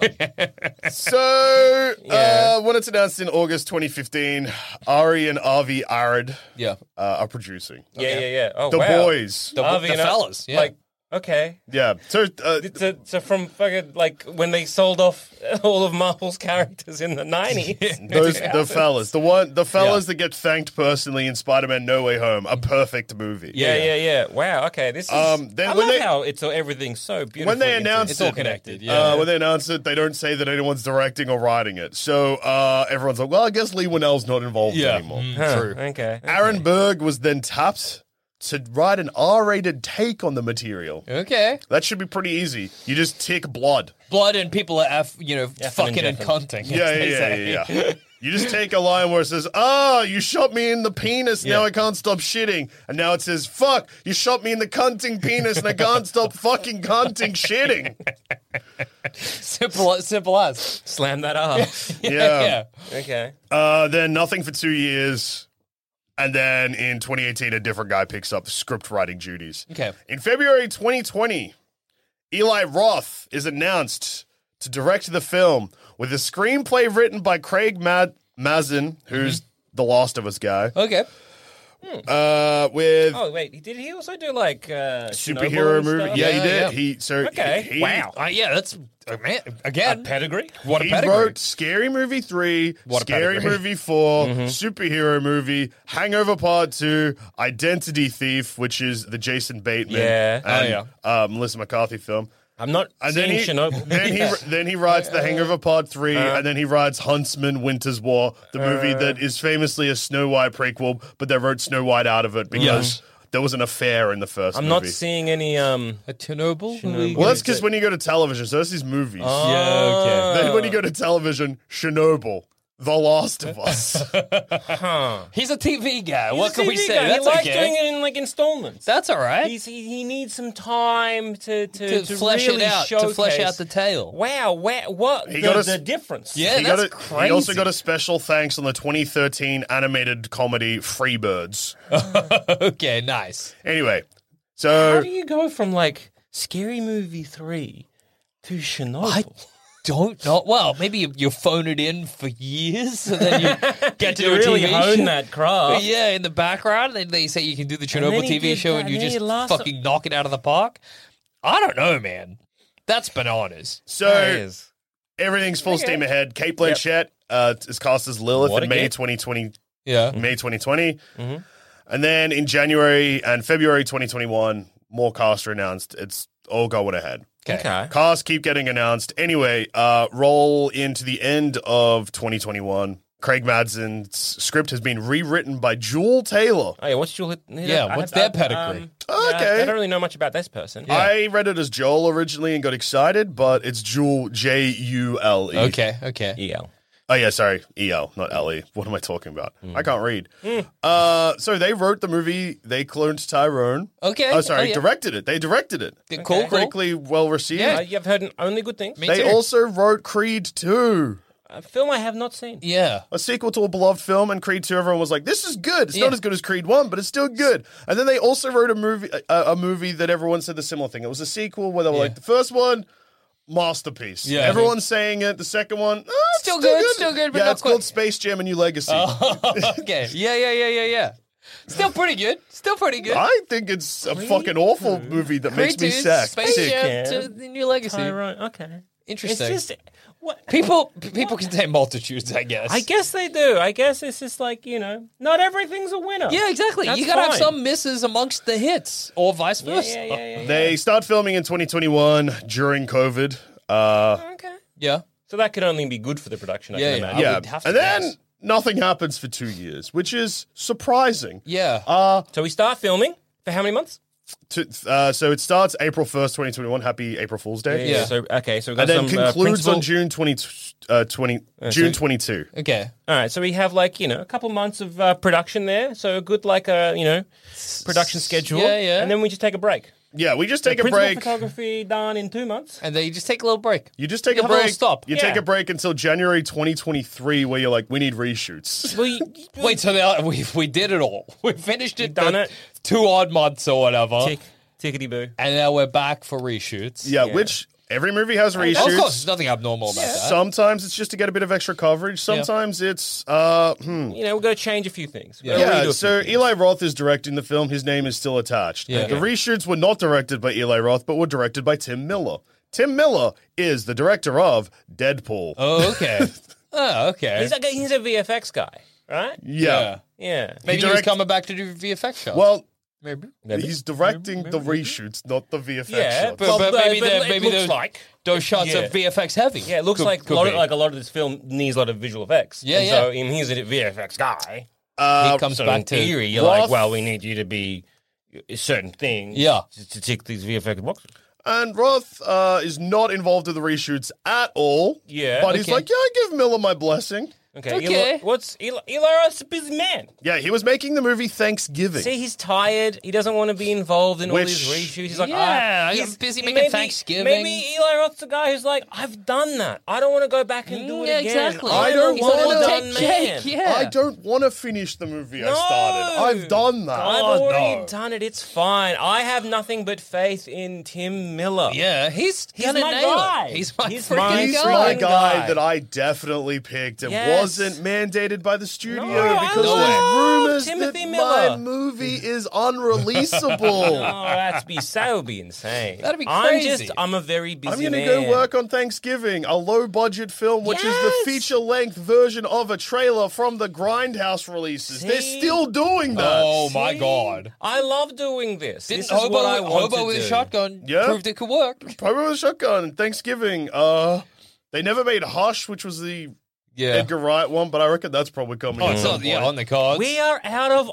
So, Yeah. uh, when it's announced in August twenty fifteen, Ari and Avi Arad Yeah. uh, are producing. Yeah, yeah, yeah. Oh, The wow. boys. The, Avi the and I- fellas. Yeah. Like, okay. Yeah. So, uh, So, so from fucking, like, when they sold off all of Marvel's characters in the nineties. those the fellas, the one, the fellas Yeah. that get thanked personally in Spider-Man: No Way Home, a perfect movie. Yeah, yeah, yeah. Wow, okay. This is. Um, then I when love they- how it's all, everything's so beautiful. When they announced it's all it, connected. Yeah. Uh, when they announce it, they don't say that anyone's directing or writing it. So uh, everyone's like, well, I guess Lee Winnell's not involved yeah. anymore. Mm, Huh, True. Okay. Aaron Berg was then tapped to write an R-rated take on the material. Okay. That should be pretty easy. You just tick blood. Blood and people are, F, you know, fucking and jeffing. cunting. Yeah, as yeah, they yeah, say. yeah, yeah. You just take a line where it says, ah, you shot me in the penis, now Yeah. I can't stop shitting. And now it says, fuck, you shot me in the cunting penis and I can't stop fucking cunting shitting. Simple, simple as. Slam that up. Yeah. Okay. Uh, then nothing for two years. And then in twenty eighteen, a different guy picks up script writing duties. Okay. In February twenty twenty, Eli Roth is announced to direct the film with a screenplay written by Craig Mad- Mazin, who's the Last of Us guy, Okay. uh, with Oh, wait. Did he also do, like, uh, superhero Chernobyl and movie. stuff? Yeah, he Yeah, did. yeah. He so Okay. He, Wow. Uh, yeah, that's, uh, man, A again, pedigree? what a He pedigree. wrote Scary Movie three, What a Scary pedigree. Movie four, Mm-hmm. Superhero Movie, Hangover Part two, Identity Thief, which is the Jason Bateman Yeah. and Oh, uh, Melissa McCarthy film. I'm not And seeing then he, Chernobyl. then he then he writes The Hangover Part three, Uh. and then he writes Huntsman: Winter's War, the movie that is famously a Snow White prequel, but they wrote Snow White out of it because there was an affair in the first I'm movie. not seeing any. um. A Chernobyl? Chernobyl. well, that's because when you go to television, so that's his movies. Oh. okay. Then when you go to television, Chernobyl, The Last of Us. Huh. He's a T V guy. He's what a can T we V say? guy. That's he likes okay. doing it in like installments. That's all right. He's, he, he needs some time to to, to, flesh really it out, to flesh showcase- out the tale. Wow, where, what He the, got a s- the difference? Yeah, he, got that's a, crazy. he also got a special thanks on the twenty thirteen animated comedy Freebirds. Okay, nice. Anyway, How so do you go from like Scary Movie three to Chernobyl? I don't know. Well, maybe you, you phone it in for years, and then you get to you do a really T V hone show. that craft. Yeah, in the background, they, they say you can do the then Chernobyl he T V did show, that, and you and then just he lost- fucking knock it out of the park. I don't know, man. That's bananas. so That is. everything's full Okay. steam ahead. Kate Blanchett uh, is cast as Lilith What in a May gift. twenty twenty. Yeah. May twenty twenty. Mm-hmm. And then in January and February twenty twenty-one, more casts are announced. It's all going ahead. Okay. Casts keep getting announced. Anyway, uh, roll into the end of twenty twenty-one. Craig Madsen's script has been rewritten by Jewel Taylor. Oh, yeah, what's your... Yeah, I what's have- their I- pedigree? yeah, Okay. I don't really know much about this person. Yeah. I read it as Joel originally and got excited, but it's Jewel, J U L E. Okay, okay. E L. Oh, yeah, sorry. E L, not L E. What am I talking about? Hmm. I can't read. Uh, so they wrote the movie. They cloned Tyrone. Okay. Oh, sorry. Oh, yeah. Directed it. They directed it. Cool, cool. Critically well received. Yeah. Uh, you've heard only good things. Me They too. also wrote Creed two, A film I have not seen. Yeah. a sequel to a beloved film, and Creed two, everyone was like, this is good. It's Yeah. not as good as Creed one, but it's still good. And then they also wrote a movie a, a movie that everyone said the similar thing. It was a sequel where they were Yeah. like, the first one, masterpiece. Yeah. Everyone's saying it. The second one, oh, it's Still good, still good, but yeah, not it's called quite- Space Jam: A New Legacy. Okay. Yeah, yeah, yeah, yeah, yeah. Still pretty good. Still pretty good. I think it's a fucking awful movie that makes Creed me two, sick. Space Sick, Jam yeah. to the New Legacy. Tyrone. Okay. Interesting. It's just... What? People people can say multitudes, I guess. I guess they do. I guess it's just like, you know, not everything's a winner. Yeah, exactly. That's you gotta have fine. some misses amongst the hits, or vice Yeah, versa. yeah, yeah, yeah, yeah. They start filming in twenty twenty-one during COVID. Uh, Okay. Yeah. So that could only be good for the production, I Yeah, can yeah. imagine. I Yeah, would have to and then guess. nothing happens for two years, which is surprising. Yeah. Uh, So we start filming for how many months? to, uh, so it starts April first, twenty twenty-one. Happy April Fool's Day. Yeah. So okay, so we've got And then some uh, concludes principal- on June twenty, uh, twenty June twenty-two. okay. All right, so we have like you know a couple months of uh, production there, so a good like a you know production schedule. Yeah, yeah. And then we just take a break. Yeah, we just take a Principal break. photography done in two months. And then you just take a little break. You just take You a have a little break. stop. You Yeah. take a break until January twenty twenty-three, where you're like, we need reshoots. Well, you, Wait, so now we we did it all. We finished it. done the it. Two odd months or whatever, tick, tickety boo. and now we're back for reshoots. Yeah, Yeah. which every movie has Oh, of course, reshoots. there's nothing abnormal about that. Sometimes it's just to get a bit of extra coverage. Sometimes it's uh, hmm. You know, we're going to change a few things. We're gonna redo Yeah, a few so things. Eli Roth is directing the film. His name is still attached. Yeah. The Okay. reshoots were not directed by Eli Roth, but were directed by Tim Miller. Tim Miller is the director of Deadpool. Oh, okay. oh, okay. He's, like a, he's a V F X guy, right? yeah. Yeah. Maybe he, direct- was coming back to do V F X shots. Well, maybe. Maybe. he's directing the reshoots, not the V F X Yeah, shots. But, Well, but but- maybe but the, it maybe looks those, like- those shots Yeah. are V F X heavy. Yeah, it looks Could- like a could lot of, be. like a lot of this film needs a lot of visual effects. Yeah, and yeah. So I mean, he's a V F X guy. Uh, he comes So back in to theory, you're Roth- like, well, we need you to be a certain thing. Yeah. To, to tick these V F X boxes. and Roth uh, is not involved in the reshoots at all. Yeah, But he's okay. like, yeah, I give Miller my blessing. Okay. Okay. Eli, what's Eli? Eli Roth's a busy man. Yeah, he was making the movie Thanksgiving. See, he's tired. He doesn't want to be involved in all Which- these reshoots. He's like, Yeah, ah, I'm he's busy he- making maybe, Thanksgiving. Maybe Eli Roth's the guy who's like, I've done that. I don't want to go back and do it Yeah, again. exactly. I I'm don't a wanna well-done take man. Jake, yeah. I don't want to finish the movie I No. started. I've done that. I've Oh, already no. done it. It's fine. I have nothing but faith in Tim Miller. Yeah, he's, He's gonna my nail guy. it. He's my He's freaking my He's guy. my freaking guy guy. that I definitely picked and Yes. wasn't mandated by the studio No, I because love there's rumors Timothy that Miller. my movie is unreleasable. Oh, that's be that would be insane. That'd be I'm crazy. just I'm a very busy I'm going to man. go work on Thanksgiving, a low budget film, which is Yes. the feature length version of a trailer from the Grindhouse releases. They're See? still doing that. Oh, my See? God. I love doing this. Didn't this is Hobo, what I want Hobo to with do. a shotgun Yeah. proved it could work. Probably with a shotgun. Thanksgiving. Uh, they never made Hush, which was the Yeah. Edgar Wright one, but I reckon that's probably coming. Oh, at it's some on, yeah, point. on the cards. We are out of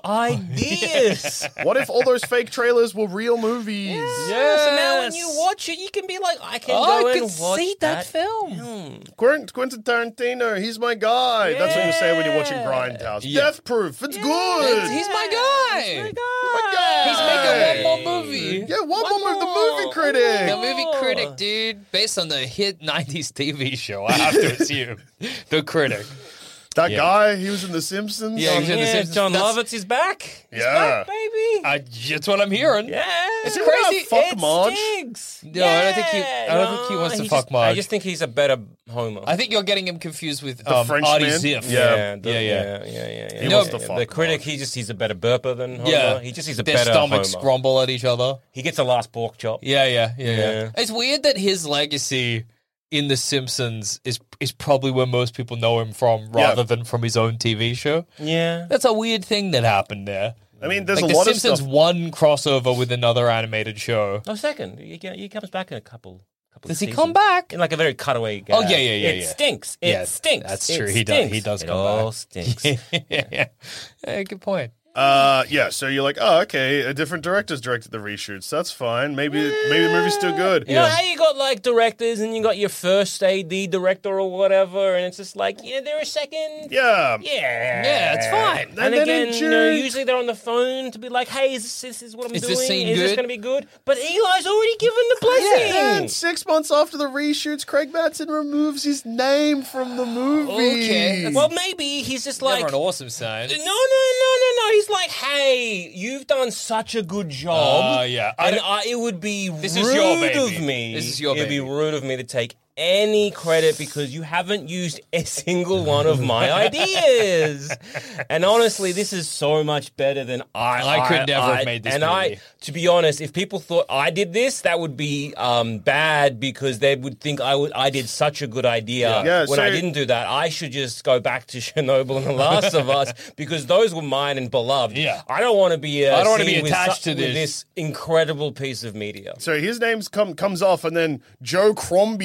ideas. What if all those fake trailers were real movies? Yeah, so now when Yes. you watch it, you can be like, I can Oh, go I and could watch see that film. Quentin, Quentin Tarantino, he's my guy. That's what you say when you're watching Grindhouse. Yeah. Death Proof, it's good. He's my guy. He's my my guy. guy. He's making one more movie. Yeah, one, One more, the more. movie critic. The movie Oh. critic, dude, based on the hit nineties T V show, I have to assume. The critic. That Yeah. guy, he was in The Simpsons. Yeah, John, he's in The yeah, Simpsons. John That's- Lovitz is back. He's Yeah. back, baby. I, that's what I'm hearing. yeah. It's Isn't that crazy. Fuck it Marge? stinks. No, I don't think he- I don't think he wants to he fuck just- Marge. I just think he's a better Homer. I think you're getting him confused with um, French Artie man? Ziff. Yeah. yeah, the- yeah, yeah. yeah, yeah, yeah, yeah. He No, wants to the, fuck the critic, Marge. he just he's a better burper than Homer. Yeah. he just he's a Their better stomachs Homer. grumble at each other. He gets a last pork chop. Yeah, yeah, yeah, yeah, Yeah. It's weird that his legacy in The Simpsons is is probably where most people know him from, rather Yeah. than from his own T V show. Yeah, That's a weird thing that happened there. I mean, there's Like a The lot Simpsons of stuff. one crossover with another animated show. no second. He, he comes back in a couple. couple Does of he come seasons. back? in like a very cutaway? Oh, gag. yeah, yeah, yeah, It yeah. stinks. It Yeah, stinks. that's It true. He does- stinks. he does It come all back. stinks. yeah, yeah. Yeah, good point. Uh, yeah, so you're like, oh, okay, a different director's directed the reshoots. That's fine. Maybe maybe the movie's still good. You know how you got like directors and you got your first A D director or whatever, and it's just like, yeah, they're a second. Yeah. Yeah, Yeah, it's fine. And, And then again, in you know, June- usually they're on the phone to be like, "Hey, is this, this is what I'm Is doing? this scene is this good?" going to be good?" But Eli's already given the blessing. And six months after the reshoots, Craig Matson removes his name from the movie. Okay, that's- Well, maybe he's just like, Never an no, awesome sign. no, no, no, no. He's like, "Hey, you've done such a good job." Uh, yeah. I and don't- I, it would be This rude is your baby. of me. This is your It'd baby. be rude of me to take any credit because you haven't used a single one of my ideas. And honestly, this is so much better than I. I could never have made this And movie. I, to be honest, if people thought I did this, that would be um, bad because they would think I would. I did such a good idea Yeah. Yeah, when I so- didn't do that. I should just go back to Chernobyl and The Last of Us because those were mine and beloved. Yeah. I don't want to be. Uh, I don't wanna be seen with attached su- to with this. this incredible piece of media. So his name come, comes off, and then Joe Crombie comes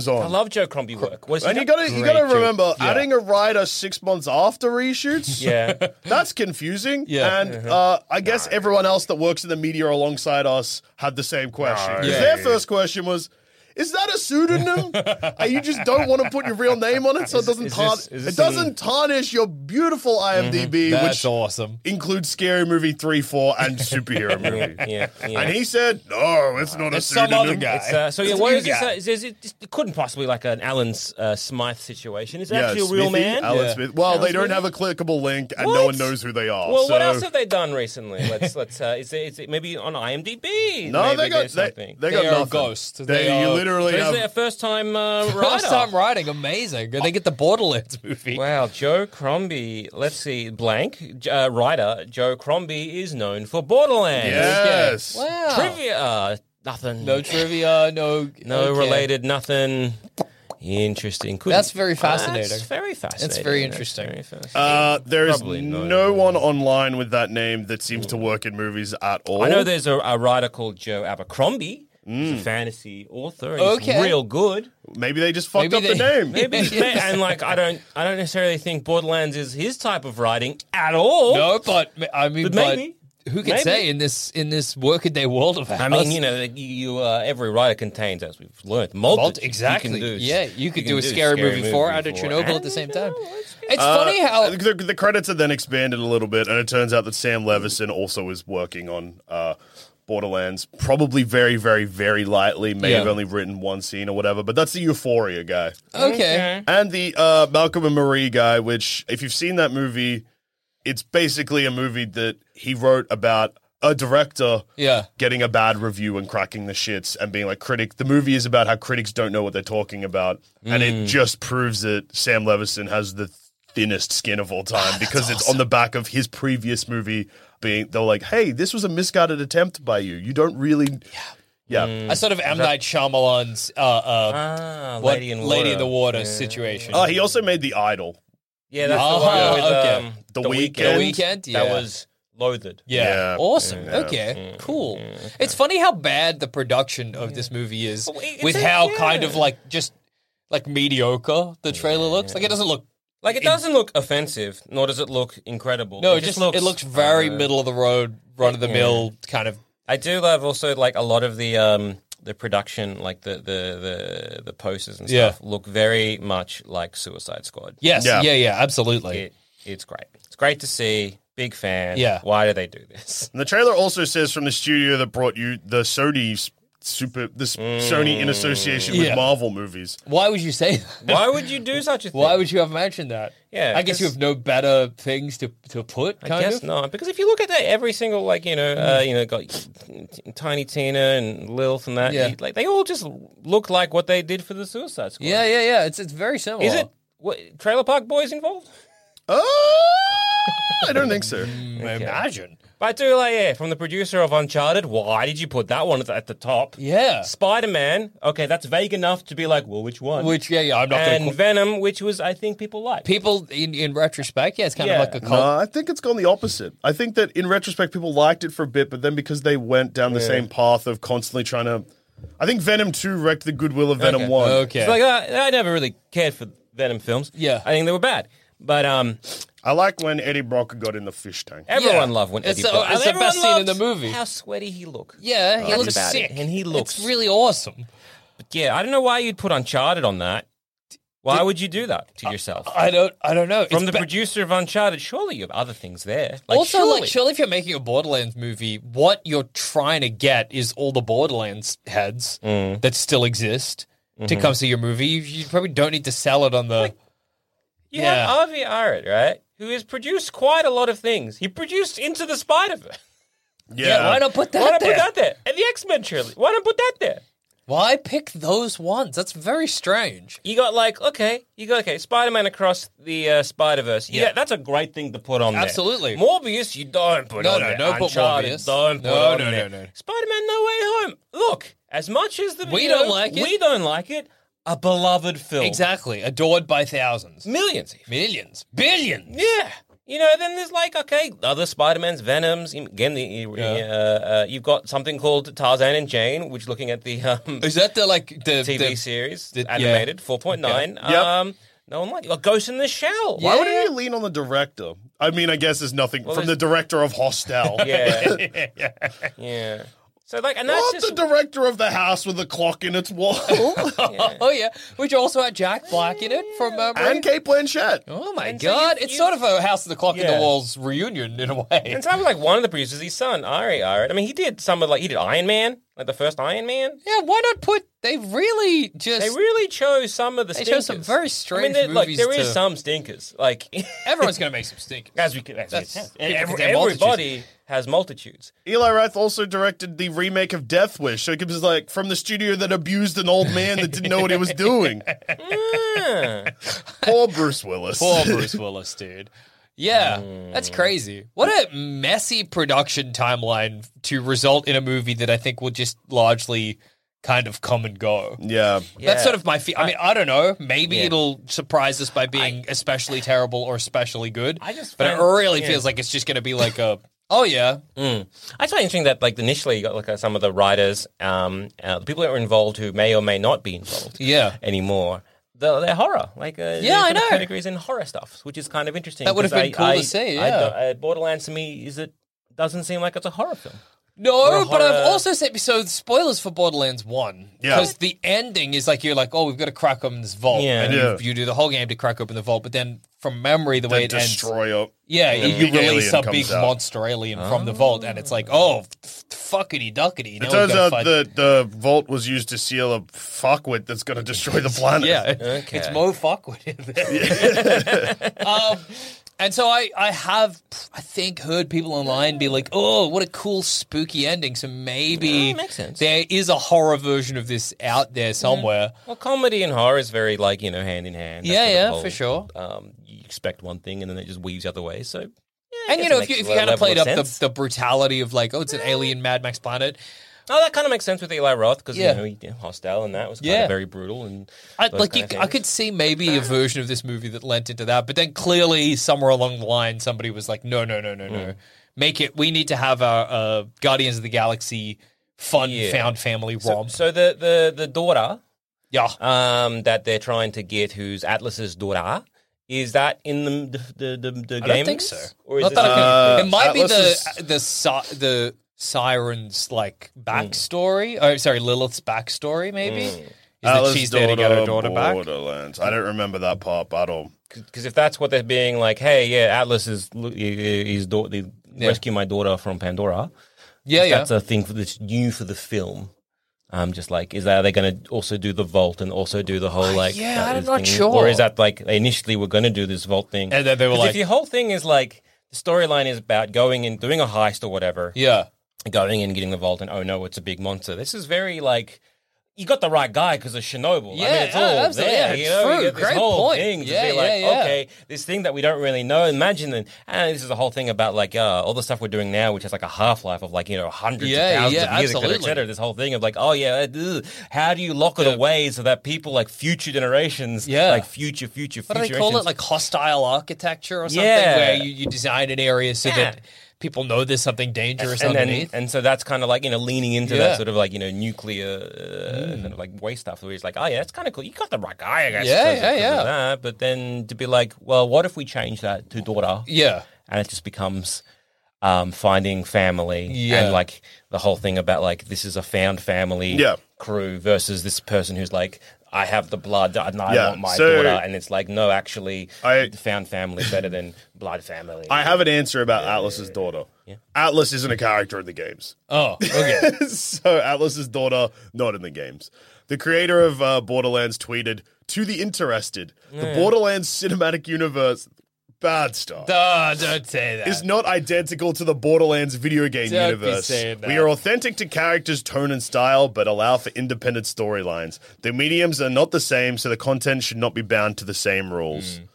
on. I love Joe Crombie work. What has he And you done? gotta you Great gotta joke. remember, Yeah. adding a writer six months after reshoots, Yeah. that's confusing. Yeah. And uh, I guess everyone else that works in the media alongside us had the same question. No. 'Cause Yeah. Their first question was, is that a pseudonym? And you just don't want to put your real name on it, so it doesn't is tar- this- is it this doesn't an- tarnish your beautiful I M D B, That's which awesome. includes Scary Movie three, four, and superhero movie. Yeah, yeah. And he said, no, it's not a It's some pseudonym. other guy. It's, uh, so yeah, It's what you is this? guy. Uh, is, is it, it couldn't possibly like an Alan uh, Smythe situation. Is it Yeah, actually a real Smithy, man? Alan Yeah. Smith. Well, Alan they don't Smithy? have a clickable link, and What? no one knows who they are. Well, what so- else have they done recently? Let's let's. Uh, is, it, is it maybe on I M D B? No, maybe they got there's they, something. they got They are a nothing. ghost. They, They you are- literally So is have. it a first time uh, First writer? time writing, amazing. They get the Borderlands movie. Wow, Joe Crombie. Let's see, blank uh, writer Joe Crombie is known for Borderlands. Yes. Wow. Trivia, uh, nothing. No trivia, no no okay. related, nothing. Interesting. Couldn't- That's very fascinating. That's very fascinating. very That's interesting. very fascinating. Uh, there is Probably not. no one online with that name that seems to work in movies at all. I know there's a, a writer called Joe Abercrombie. He's a fantasy author. And Okay. He's real good. Maybe they just fucked Maybe up they- the name. Maybe, and like I don't, I don't necessarily think Borderlands is his type of writing at all. No, but I mean, But but, maybe. who can Maybe. say in this in this workaday world of ours? I mean, you know, you, you uh, every writer contains, as we've learned, multitude. Multi- exactly. You can do, yeah, you could can do a scary, movie for out of Chernobyl at the same time. It's Uh, funny how the, the credits are then expanded a little bit, and it turns out that Sam Levinson also is working on uh, Borderlands, probably very, very, very lightly. May have Yeah. only written one scene or whatever, but that's the Euphoria guy. okay. And the uh, Malcolm and Marie guy, which, if you've seen that movie, it's basically a movie that he wrote about a director Yeah. getting a bad review and cracking the shits and being like, critic. The movie is about how critics don't know what they're talking about. And Mm. it just proves that Sam Levinson has the thinnest skin of all Ah, time because it's on the back of his previous movie being, they're like, hey, this was a misguided attempt by you. You don't really. Yeah. A sort of M. Night Shyamalan's uh, uh, Ah, what- Lady in Water. Lady in the Water situation. Uh, he also made The Idol. Yeah, that's Oh, the one with okay. um, The the Weeknd. The Weeknd, yeah. That was loathed. Yeah. Yeah. Awesome. Okay. Cool. It's funny how bad the production of this movie is Well, it's with a- how yeah. kind of like just like mediocre the trailer looks. Like it doesn't look Like it doesn't look offensive, nor does it look incredible. No, it it just it looks uh, very middle of the road, run of the mill kind of I do love also like a lot of the um the production, like the the the, the posters and Yeah. stuff, look very much like Suicide Squad. Yes, Yeah. yeah, yeah, absolutely. It, it's great. It's great to see. Big fan. Yeah. Why do they do this? And the trailer also says from the studio that brought you the Sony s- super, this Sony in association with Yeah. Marvel movies. Why would you say that? Why would you do such a thing? Why would you have mentioned that? Yeah, I guess you because- have no better things to to put. I Kind guess of. not, because if you look at that, every single like you know, uh, you know, got Tiny Tina and Lilith and that, Yeah. like they all just look like what they did for the Suicide Squad. Yeah, yeah, yeah. It's it's very similar. Is it what, Trailer Park Boys involved? Oh, I don't think so. Imagine. But I do like, yeah, from the producer of Uncharted, why did you put that one at the, at the top? Yeah. Spider-Man, okay, that's vague enough to be like, well, which one? Which yeah, yeah. I'm not and going to. Venom, which was, I think, people like. People in, in retrospect, yeah, it's kind Yeah. of like a No, cult. I think it's gone the opposite. I think that in retrospect, people liked it for a bit, but then because they went down the same path of constantly trying to. I think Venom two wrecked the goodwill of Venom Okay. one. Okay. It's like, uh, I never really cared for Venom films. Yeah. I think they were bad. But um, I like when Eddie Brock got in the fish tank. everyone Yeah. loved when It's Eddie the- Brock- it's the everyone best scene in the loved movie. How sweaty he looked. Yeah, he That's looks about sick, it. And he looks- It's really awesome. But yeah, I don't know why you'd put Uncharted on that. Why would you do that to yourself? I don't. I don't know. From It's the ba- producer of Uncharted, surely you have other things there. Like, also, surely. like, surely if you're making a Borderlands movie, what you're trying to get is all the Borderlands heads Mm. that still exist to Mm-hmm. come see your movie. You, you probably don't need to sell it on the. You Yeah. have Avi Arad, right? Who has produced quite a lot of things. He produced Into the Spider-Verse. Yeah. why not put that Why not there? put that there? And the X-Men trilogy. Why not put that there? Why pick those ones? That's very strange. You got like, okay, you got, okay, Spider-Man across the uh, Spider-Verse. Yeah. Yeah. that's a great thing to put on Absolutely. there. Morbius, you don't put No, on no, there. no, put Uncharted, Morbius. don't put No, on no, there. no, no. Spider-Man No Way Home. Look, as much as the We you know, don't like it. We don't like it. A beloved film. Exactly. Adored by thousands. Millions. even. Millions. Billions. Yeah. You know, then there's like, okay, other Spider-Man's, Venoms. Again, the, Yeah. uh, uh, you've got something called Tarzan and Jane, which looking at the um, Is that the like the T V the, series, the- yeah. animated, four point nine. Okay. Yep. Um, no one like it. Ghost in the Shell. Why Yeah. wouldn't you lean on the director? I mean, I guess there's nothing from there's- the director of Hostel. Yeah. yeah. So, like, and that's Not just... the director of the house with the clock in its wall. Oh yeah, which also had Jack Black in it from uh, and Kate Blanchett. Oh my And so god, you- it's you- sort of a House of the Clock in Yeah. the Walls reunion in a way. And so I was like, one of the producers, his son, Ari Ari. I mean, he did some of, like, he did Iron Man, like the first Iron Man. Yeah, why not put? They really just They really chose some of the They stinkers. chose some very I mean, strange there, like, movies there is to- some stinkers. Like, everyone's gonna make some stinkers. as we, as That's- we people every, can have everybody has multitudes. Eli Roth also directed the remake of Death Wish. So it was like from the studio that abused an old man that didn't know what he was doing. Yeah. Poor Bruce Willis. Poor Bruce Willis, dude. Yeah, Mm. that's crazy. What a messy production timeline to result in a movie that I think will just largely kind of come and go. Yeah. Yeah. That's sort of my fe- I mean, I don't know. Maybe Yeah. it'll surprise us by being especially terrible or especially good. I just but it find- really yeah. feels like it's just going to be like a, oh yeah, Mm. I find it interesting that, like, initially you got like uh, some of the writers, um, uh, the people that were involved who may or may not be involved Yeah. anymore. They're, they're horror, like uh, Yeah, I they've got know. categories in horror stuff, which is kind of interesting. That would have 'cause been I- cool to I- see, I yeah. don't- uh, Borderlands to me is it doesn't seem like it's a horror film. No, a but I've horror- also said so. Spoilers for Borderlands One, Yeah. because the ending is like you're like, oh, we've got to crack open this vault, Yeah. and Yeah. You, you do the whole game to crack open the vault. But then, from memory, the way The it ends, destroyer. yeah, the you big release alien a comes big out. monster alien from the vault, and it's like, oh, f- fuckity duckity. It turns out that the vault was used to seal a fuckwit that's going to destroy the planet. yeah, Okay. it's Mo Fuckwit in there. um, and so I, I have, I think, heard people online be like, oh, what a cool, spooky ending. So maybe Yeah, makes sense. there is a horror version of this out there somewhere. Well, comedy and horror is very, like, you know, hand in hand. That Yeah, sort of yeah, whole, for sure. Um, you expect one thing and then it just weaves the other way. So, yeah, I And you guess know, it if you makes if you a kind of level played up the, sense. the brutality of like, oh, it's an alien Mad Max planet. Oh, that kind of makes sense with Eli Roth because Yeah. you know, he, you know, Hostile and that was kind Yeah. of very brutal and I, those like, kind you, of I things. could see maybe a version of this movie that lent into that, but then clearly somewhere along the line, somebody was like, no, no, no, no, Mm. no, make it. We need to have our uh, Guardians of the Galaxy fun Yeah. found family rom. So the the the daughter yeah, um, that they're trying to get, who's Atlas's daughter, is that in the the the, the I game? don't think so. Or is Not it that I can- Uh, it might Atlas be the is- the si- the Siren's like Mm. backstory. Oh, sorry, Lilith's backstory. Maybe is that Atlas' she's there to get her daughter back. Borderlands. I don't remember that part at all. Because if that's what they're being like, hey, yeah, Atlas is his daughter, rescue my daughter from Pandora. Yeah, If yeah. That's a thing for that's new for the film. Um, just like, is that are they going to also do the vault and also do the whole like? yeah, that I'm is not thing? sure. Or is that like they initially were going to do this vault thing, And then they were 'Cause like- if your whole thing is like the storyline is about going and doing a heist or whatever, Yeah. going and getting the vault, and oh no, it's a big monster. This is very like. You got the right guy because of Chernobyl. I Yeah, mean, it's all yeah, absolutely. there. Yeah, you know, true. you get this Great whole point. thing to Yeah, be like, yeah, yeah. okay, this thing that we don't really know. Imagine that. And this is the whole thing about like uh, all the stuff we're doing now, which has like a half life of like you know hundreds Yeah, of thousands yeah, of years, et cetera, et absolutely. cetera. This whole thing of like, oh yeah, ugh, how do you lock it Yeah. away so that people like future generations, Yeah. like future, future, What do future they call it? generations- Like hostile architecture or something, Yeah. where you, you design an area so Yeah. that people know there's something dangerous and then, underneath. and so that's kind of like you know leaning into Yeah. that sort of like you know nuclear uh, kind of like waste stuff where he's like, oh yeah, it's kind of cool. You got the right guy, I guess. Yeah, because of- yeah, because of yeah. that. But then to be like, well, what if we change that to daughter? yeah. And it just becomes um, finding family Yeah. and like the whole thing about like this is a found family Yeah. crew versus this person who's like. I have the blood, and I Yeah, want my so- daughter, and it's like, no, actually, I- found family is better than blood family. I have an answer about Atlas's daughter. Atlas isn't a character in the games. Oh, okay. So Atlas's daughter, not in the games. The creator of uh, Borderlands tweeted, to the interested, the Borderlands cinematic universe, bad stuff, Duh, don't say that. is not identical to the Borderlands video game Don't be universe. saying that. We are authentic to characters' tone and style, but allow for independent storylines. The mediums are not the same, so the content should not be bound to the same rules.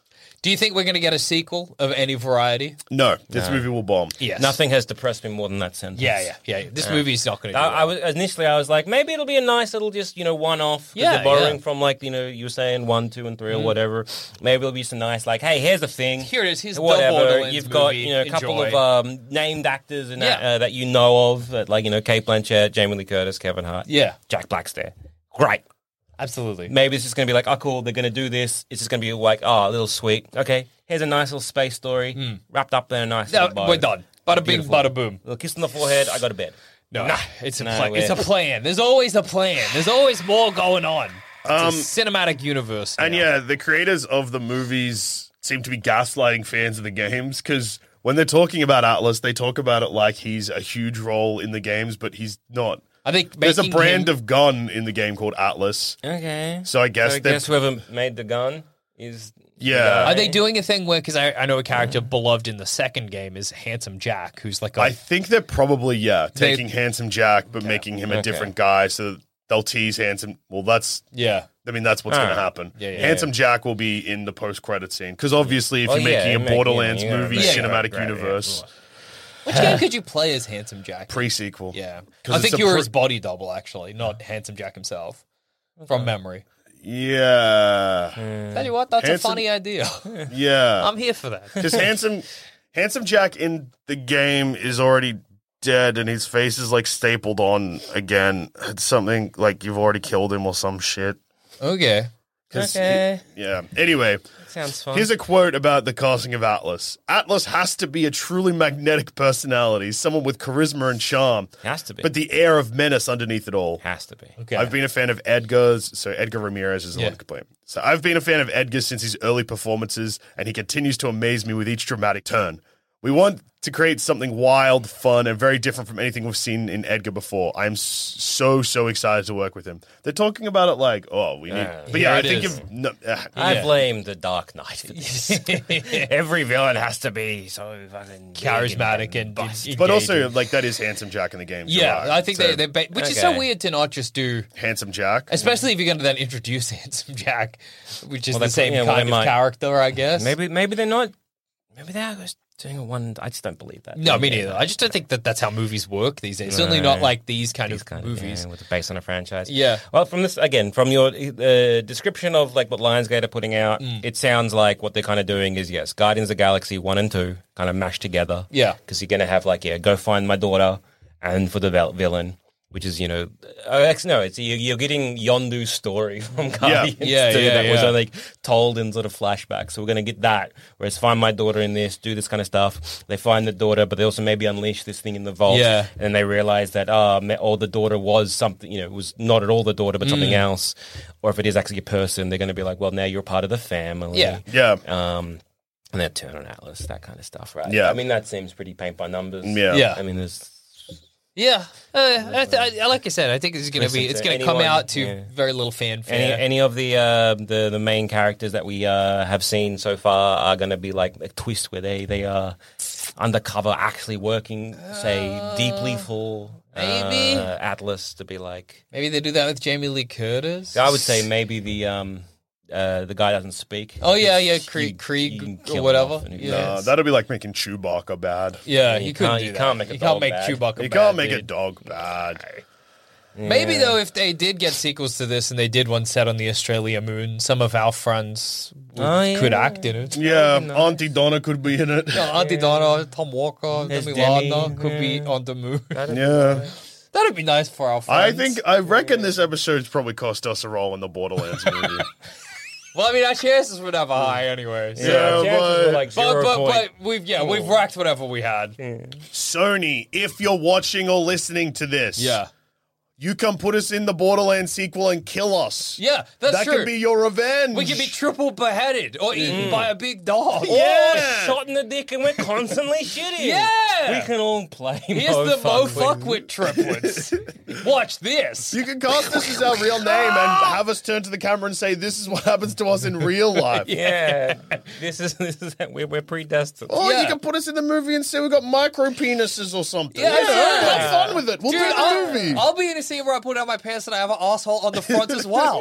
Do you think we're going to get a sequel of any variety? No, this movie will bomb. Yes. Nothing has depressed me more than that sentence. Yeah, yeah, yeah. This movie's not going to do I, that. I was initially I was like maybe it'll be a nice little just you know one off. Yeah, they're borrowing yeah. from like you know you were saying one, two, and three or whatever. Maybe it'll be some nice like hey here's the thing. Here it is. Here's the whatever. Borderlands You've got movie. you know a couple Enjoy. of um, named actors in that, Yeah. uh, that you know of uh, like you know Kate Blanchett, Jamie Lee Curtis, Kevin Hart, Yeah, Jack Black's there. Great. absolutely. Maybe it's just going to be like, oh, cool, they're going to do this. It's just going to be like, oh, a little sweet. Okay, here's a nice little space story wrapped up there, a nice No, little bow. we're done. Bada bing, Beautiful. bada boom. Little kiss on the forehead, I go to bed. No, Nah. it's a Nah, plan. It's a we're- plan. There's always a plan. There's always more going on. It's Um, a cinematic universe. And now. yeah, the creators of the movies seem to be gaslighting fans of the games because when they're talking about Atlas, they talk about it like he's a huge role in the games, but he's not. I think There's a making brand him- of gun in the game called Atlas. Okay. So I guess So I they're- guess whoever made the gun is. the Yeah. guy. Are they doing a thing where? Because I, I know a character beloved in the second game is Handsome Jack, who's like a I think they're probably, yeah, They- taking Handsome Jack, but making him a Okay. different guy. So they'll tease Handsome. Well, that's, yeah. I mean, that's what's Ah. going to happen. Yeah, yeah, Handsome Jack will be in the post credit scene. Because obviously, if Oh, you're yeah, making you're a making- Borderlands yeah, you're movie right, cinematic right, right, universe, Which game could you play as Handsome Jack? pre sequel. Yeah, 'Cause I it's think a you were pre- his body double, actually, not Handsome Jack himself, from memory. Yeah. Tell you what, that's Handsome- a funny idea. Yeah. I'm here for that. Because handsome, handsome Jack in the game is already dead, and his face is like stapled on again. It's something like you've already killed him or some shit. Okay. 'Cause Okay. he- yeah. Anyway, Sounds fun. here's a quote about the casting of Atlas. Atlas has to be a truly magnetic personality, someone with charisma and charm, Has to be. but the air of menace underneath it all. Has to be. Okay. I've been a fan of Edgar's, so Edgar Ramirez is the Yeah. one to play him. So I've been a fan of Edgar since his early performances, and he continues to amaze me with each dramatic turn. We want to create something wild, fun, and very different from anything we've seen in Edgar before. I'm s- so, so excited to work with him. They're talking about it like, oh, we need... Yeah. but yeah, Here I it think is. if... No, uh, I Yeah. blame the Dark Knight for this. Every villain has to be so fucking big Charismatic and, bust. but also, engaging. like, that is Handsome Jack in the game. yeah, right? I think So, they they ba- which is so Okay. weird to not just do, Handsome Jack. especially if you're going to then introduce Handsome Jack, which is Well, the they- same yeah, well, kind they of might- character, I guess. Maybe maybe they're not. Maybe they are just doing a one. I just don't believe that. No, me neither. I just don't think that that's how movies work these days. Certainly not Right. like these kind These of kind movies. of, yeah, with based on a franchise. Yeah. Well, from this again, from your uh, description of like what Lionsgate are putting out, Mm. it sounds like what they're kind of doing is yes, Guardians of the Galaxy one and two kind of mashed together. Yeah. because you're gonna have like yeah, go find my daughter, and for the vil- villain. Which is, you know, uh, actually, no, it's you, you're getting Yondu's story from Guardians Yeah, two yeah, that was yeah. only told in sort of flashbacks. So we're going to get that. Whereas find my daughter in this, do this kind of stuff. They find the daughter, but they also maybe unleash this thing in the vault. Yeah. And then they realize that, uh, me- oh, the daughter was something, you know, it was not at all the daughter, but something Mm. else. Or if it is actually a person, they're going to be like, well, now you're part of the family. Yeah. Yeah. Um, and then turn on Atlas, that kind of stuff, right? Yeah. I mean, that seems pretty paint by numbers. Yeah. Yeah. I mean, there's. Yeah, uh, I th- I, like I said, I think it's going to Listen be it's to going to come anyone, out to yeah. very little fanfare. Any any of the uh, the the main characters that we uh, have seen so far are going to be like a twist where they they are undercover, actually working, say deeply for maybe. uh, Atlas to be like. Maybe they do that with Jamie Lee Curtis. I would say maybe the um uh, the guy doesn't speak. Oh, yeah, yeah, You- Krieg- you Krieg can or kill him whatever. off and he- Yeah. Uh, that'd be like making Chewbacca bad. Yeah, You you couldn't can't- do you that. can't make a you can't dog make bad. Chewbacca You bad, can't make a dude. dog bad. Maybe though, if they did get sequels to this and they did one set on the Australia moon, some of our friends would, Oh, yeah. could act in it. Yeah, Auntie Donna could be in it. Yeah, Auntie Donna, Tom Walker, There's Demi Demi, Lovato could be yeah. on the moon. Yeah. That'd be nice for our friends. I think, I reckon this episode's probably cost us a role in the Borderlands movie. Well, I mean, our chances were never high, anyways. Yeah, chances were but- like But, zero but, point- but we've yeah we've racked whatever we had. Sony, if you're watching or listening to this, Yeah, you can put us in the Borderlands sequel and kill us. yeah, that's that true. could be your revenge. We could be triple beheaded or eaten by a big dog. Yeah. Oh, shot in the dick and we're constantly shitting. Yeah. We can all play Here's Mo the Mo Fuckwit. Fuckwit triplets. Watch this. You can cast us as our real name and have us turn to the camera and say, "This is what happens to us in real life." Yeah, this is this is we're, we're predestined. Or Yeah. you can put us in the movie and say we got micro penises or something. Yeah, You know, yeah. have fun with it. We'll Dude, do the I'll, movie. I'll be in a scene where I pull down my pants and I have an asshole on the front as well.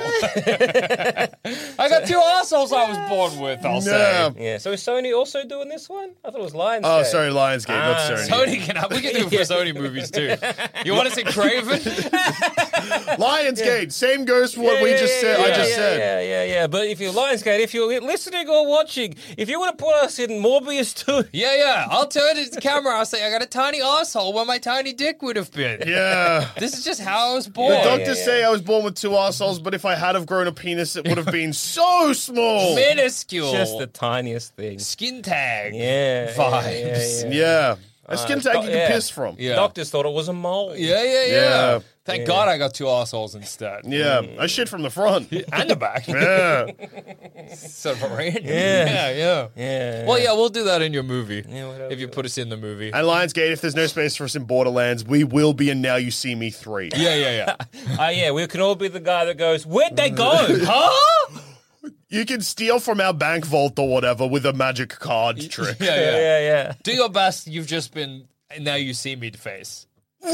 I got two assholes I was born with, I'll Yeah. say. Yeah. So is Sony also doing this one? I thought it was Lionsgate. Oh, sorry, Lionsgate, not Ah. Sony. Sony can have, we can do it for Sony movies too. You want to see Craven? Lionsgate, same goes for what Yeah, we yeah, just yeah, said. yeah, I just yeah, said. Yeah, yeah, yeah. But if you're Lionsgate, if you're listening or watching, if you want to put us in Morbius too, Yeah, yeah. I'll turn to the camera. I'll say, I got a tiny asshole where my tiny dick would have been. Yeah. This is just how I was born. The Yeah, doctors yeah. say I was born with two assholes, but if I had have grown a penis, it would have been so small. Minuscule. just the tiniest thing. Skin tag. Yeah, Vibes. Yeah, yeah, yeah. Yeah. A skin tag you can yeah. piss from. Yeah. Doctors thought it was a mole. Yeah, yeah, yeah. Yeah. Thank God I got two assholes instead. Yeah. I shit from the front. And the back. Yeah. Sort of a random. Yeah. Yeah, yeah. Yeah. Well, yeah, we'll do that in your movie. Yeah, whatever. If you put us in the movie. And Lionsgate, if there's no space for us in Borderlands, we will be in Now You See Me three. Yeah, yeah, yeah. Uh, yeah, we can all be the guy that goes, "Where'd they go? Huh?" You can steal from our bank vault or whatever with a magic card trick. Yeah, yeah. Yeah, yeah. Do your best. You've just been Now You See Me face.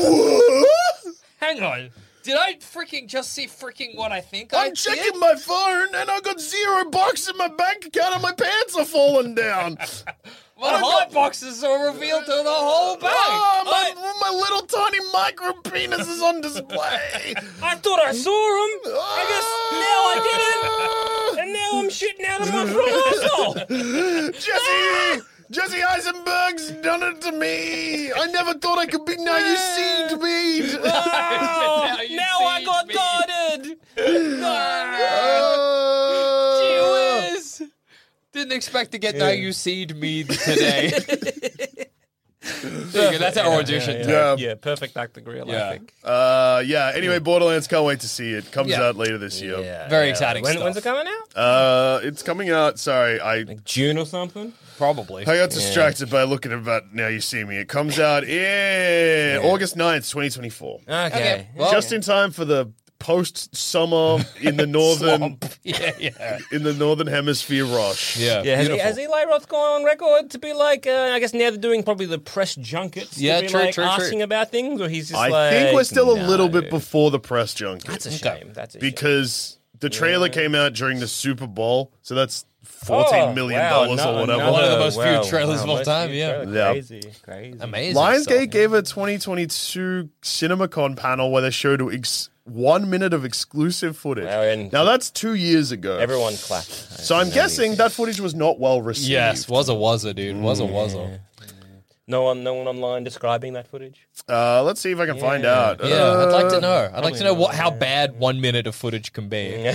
Hang on. Did I freaking just see freaking what I think I I'm did? checking my phone and I got zero bucks in my bank account and my pants are falling down. My hot boxes are revealed to the whole bank. Oh, my, my little tiny micro penis is on display. I thought I saw him. I guess now I didn't. And now I'm shitting out of my front asshole. Jesse! Jesse Eisenberg's done it to me. I never thought I could be Now You See Me. Oh, Now you now I see got me. guarded. Oh. Gee whiz. Didn't expect to get Now You Seed Me today. There you go. That's our audition. Yeah, Yeah. yeah, perfect acting real, Yeah. I think. Uh, yeah, anyway, Borderlands, can't wait to see it. Comes Yeah. out later this year. Very exciting When, stuff. When's it coming out? Uh, it's coming out, sorry, I Like June or something? Probably. I got distracted by looking about Now You See Me. It comes out in August ninth, twenty twenty-four. Okay. Okay. Well, Just in time for the post-summer in the northern yeah, yeah. in the northern hemisphere rush. Yeah. Yeah, has, Beautiful. has Eli Roth gone on record to be like, uh, I guess now they're doing probably the press junkets Yeah, to be true, like true, true. asking about things, or he's just I like... think we're still a no. little bit before the press junket. That's a Okay. shame. That's a shame. because the trailer came out during the Super Bowl, so that's fourteen million wow, dollars no- or whatever. another- One of the most viewed wow, trailers wow, of all most time, viewed yeah. trailer. Yeah. Crazy, crazy. Amazing. Lionsgate stuff. gave a twenty twenty-two CinemaCon panel where they showed ex- one minute of exclusive footage. Wow, and- now that's two years ago. Everyone clapped. so I'm guessing that footage was not well received. Yes, was a was a dude. Was a was a. No one, no one online describing that footage. Uh, let's see if I can find Yeah. out. Yeah, Uh, I'd like to know. I'd like to know what how bad one minute of footage can be.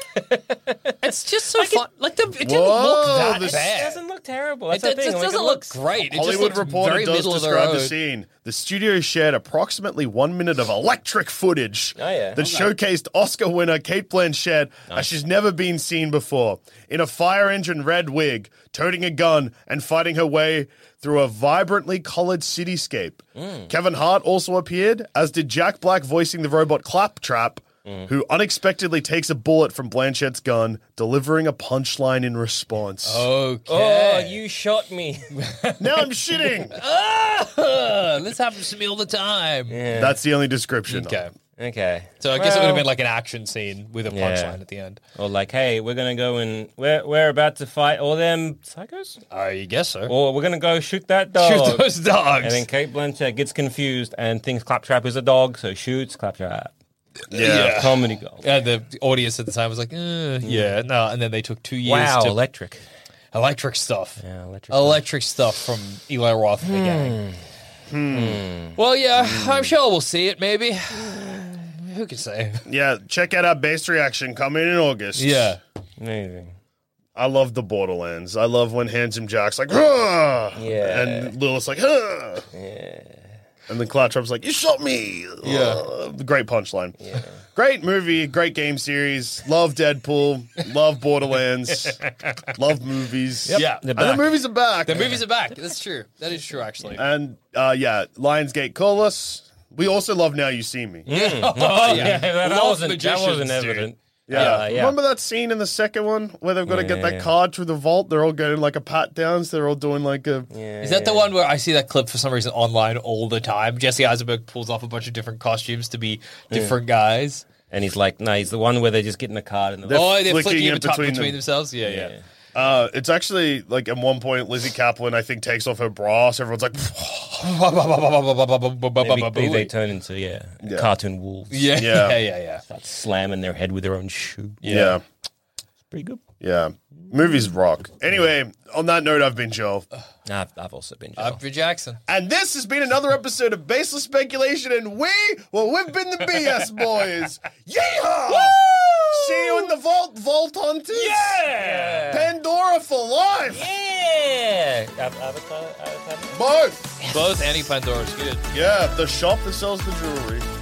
It's just so fun. Like the, it didn't Whoa, look that this- It bad. doesn't look terrible. It, That's the it thing. just Like, doesn't it look looks- great. It just Hollywood looks Reporter very does middle of the describe the road. scene. The studio shared approximately one minute of electric footage Oh, yeah. that showcased Oscar winner Kate Blanchett as she's never been seen before, in a fire engine red wig, toting a gun, and fighting her way through a vibrantly colored cityscape. Mm. Kevin Hart also appeared, as did Jack Black voicing the robot Claptrap, Mm. who unexpectedly takes a bullet from Blanchett's gun, delivering a punchline in response. Okay. Oh, you shot me. Now I'm shitting! Uh, this happens to me all the time. That's the only description. Okay. Okay. So I guess it would Well- have been like an action scene with a Yeah. punchline at the end. Or like, hey, we're gonna go and we're we're about to fight all them psychos, I guess so. or we're gonna go shoot that dog. Shoot those dogs. And then Kate Blanchett gets confused and thinks Claptrap is a dog, so shoots Claptrap. Yeah. Comedy gold. And the audience at the time was like, uh, yeah, no. And then they took two years Wow, to electric. electric stuff. Yeah, electric. Electric stuff from Eli Roth and the gang. Well, yeah, I'm sure we'll see it. Maybe. Who can say? Yeah, check out our base reaction coming in August. Yeah. Amazing. I love the Borderlands. I love when Handsome Jack's like, "Huh!" Yeah. and Lilith's like, huh. Yeah. And then Claptrap's like, you shot me. Yeah. Uh, great punchline. Yeah. Great movie, great game series. Love Deadpool. Love Borderlands. Love movies. Yeah. The And the back. movies are back. The movies are back. That's true. That is true, actually. And uh, yeah, Lionsgate, call us. We also love Now You See Me. Oh, yeah, that, Love wasn't, that magicians, wasn't dude. evident. Yeah. Uh, yeah. Remember that scene in the second one where they've got to get that Yeah. card through the vault? They're all getting like a pat downs. They're all doing like a. Yeah. Is that the one where I see that clip for some reason online all the time? Jesse Eisenberg pulls off a bunch of different costumes to be different guys. And he's like, no, he's the one where they're just getting a card and the They're Oh, they're flicking flicking in in between, between between them. themselves? Yeah, yeah. Uh, it's actually like at one point Lizzie Kaplan I think takes off her bra. So everyone's like, Maybe they turn into yeah, Yeah. cartoon wolves. Yeah, Yeah. yeah, yeah, yeah. Start slamming their head with their own shoe. yeah, It's pretty good. yeah. Movies rock. Anyway, on that note, I've been Joe. Nah, I've, I've also been. I'm for Jackson. And this has been another episode of Baseless Speculation, and we, well, we've been the B S boys. Yeehaw! See you in the vault, Vault Hunters. Yeah! Pandora for life. Yeah! Av- Avatar, Avatar. Both. Both Annie Pandora's good. Yeah, the shop that sells the jewelry.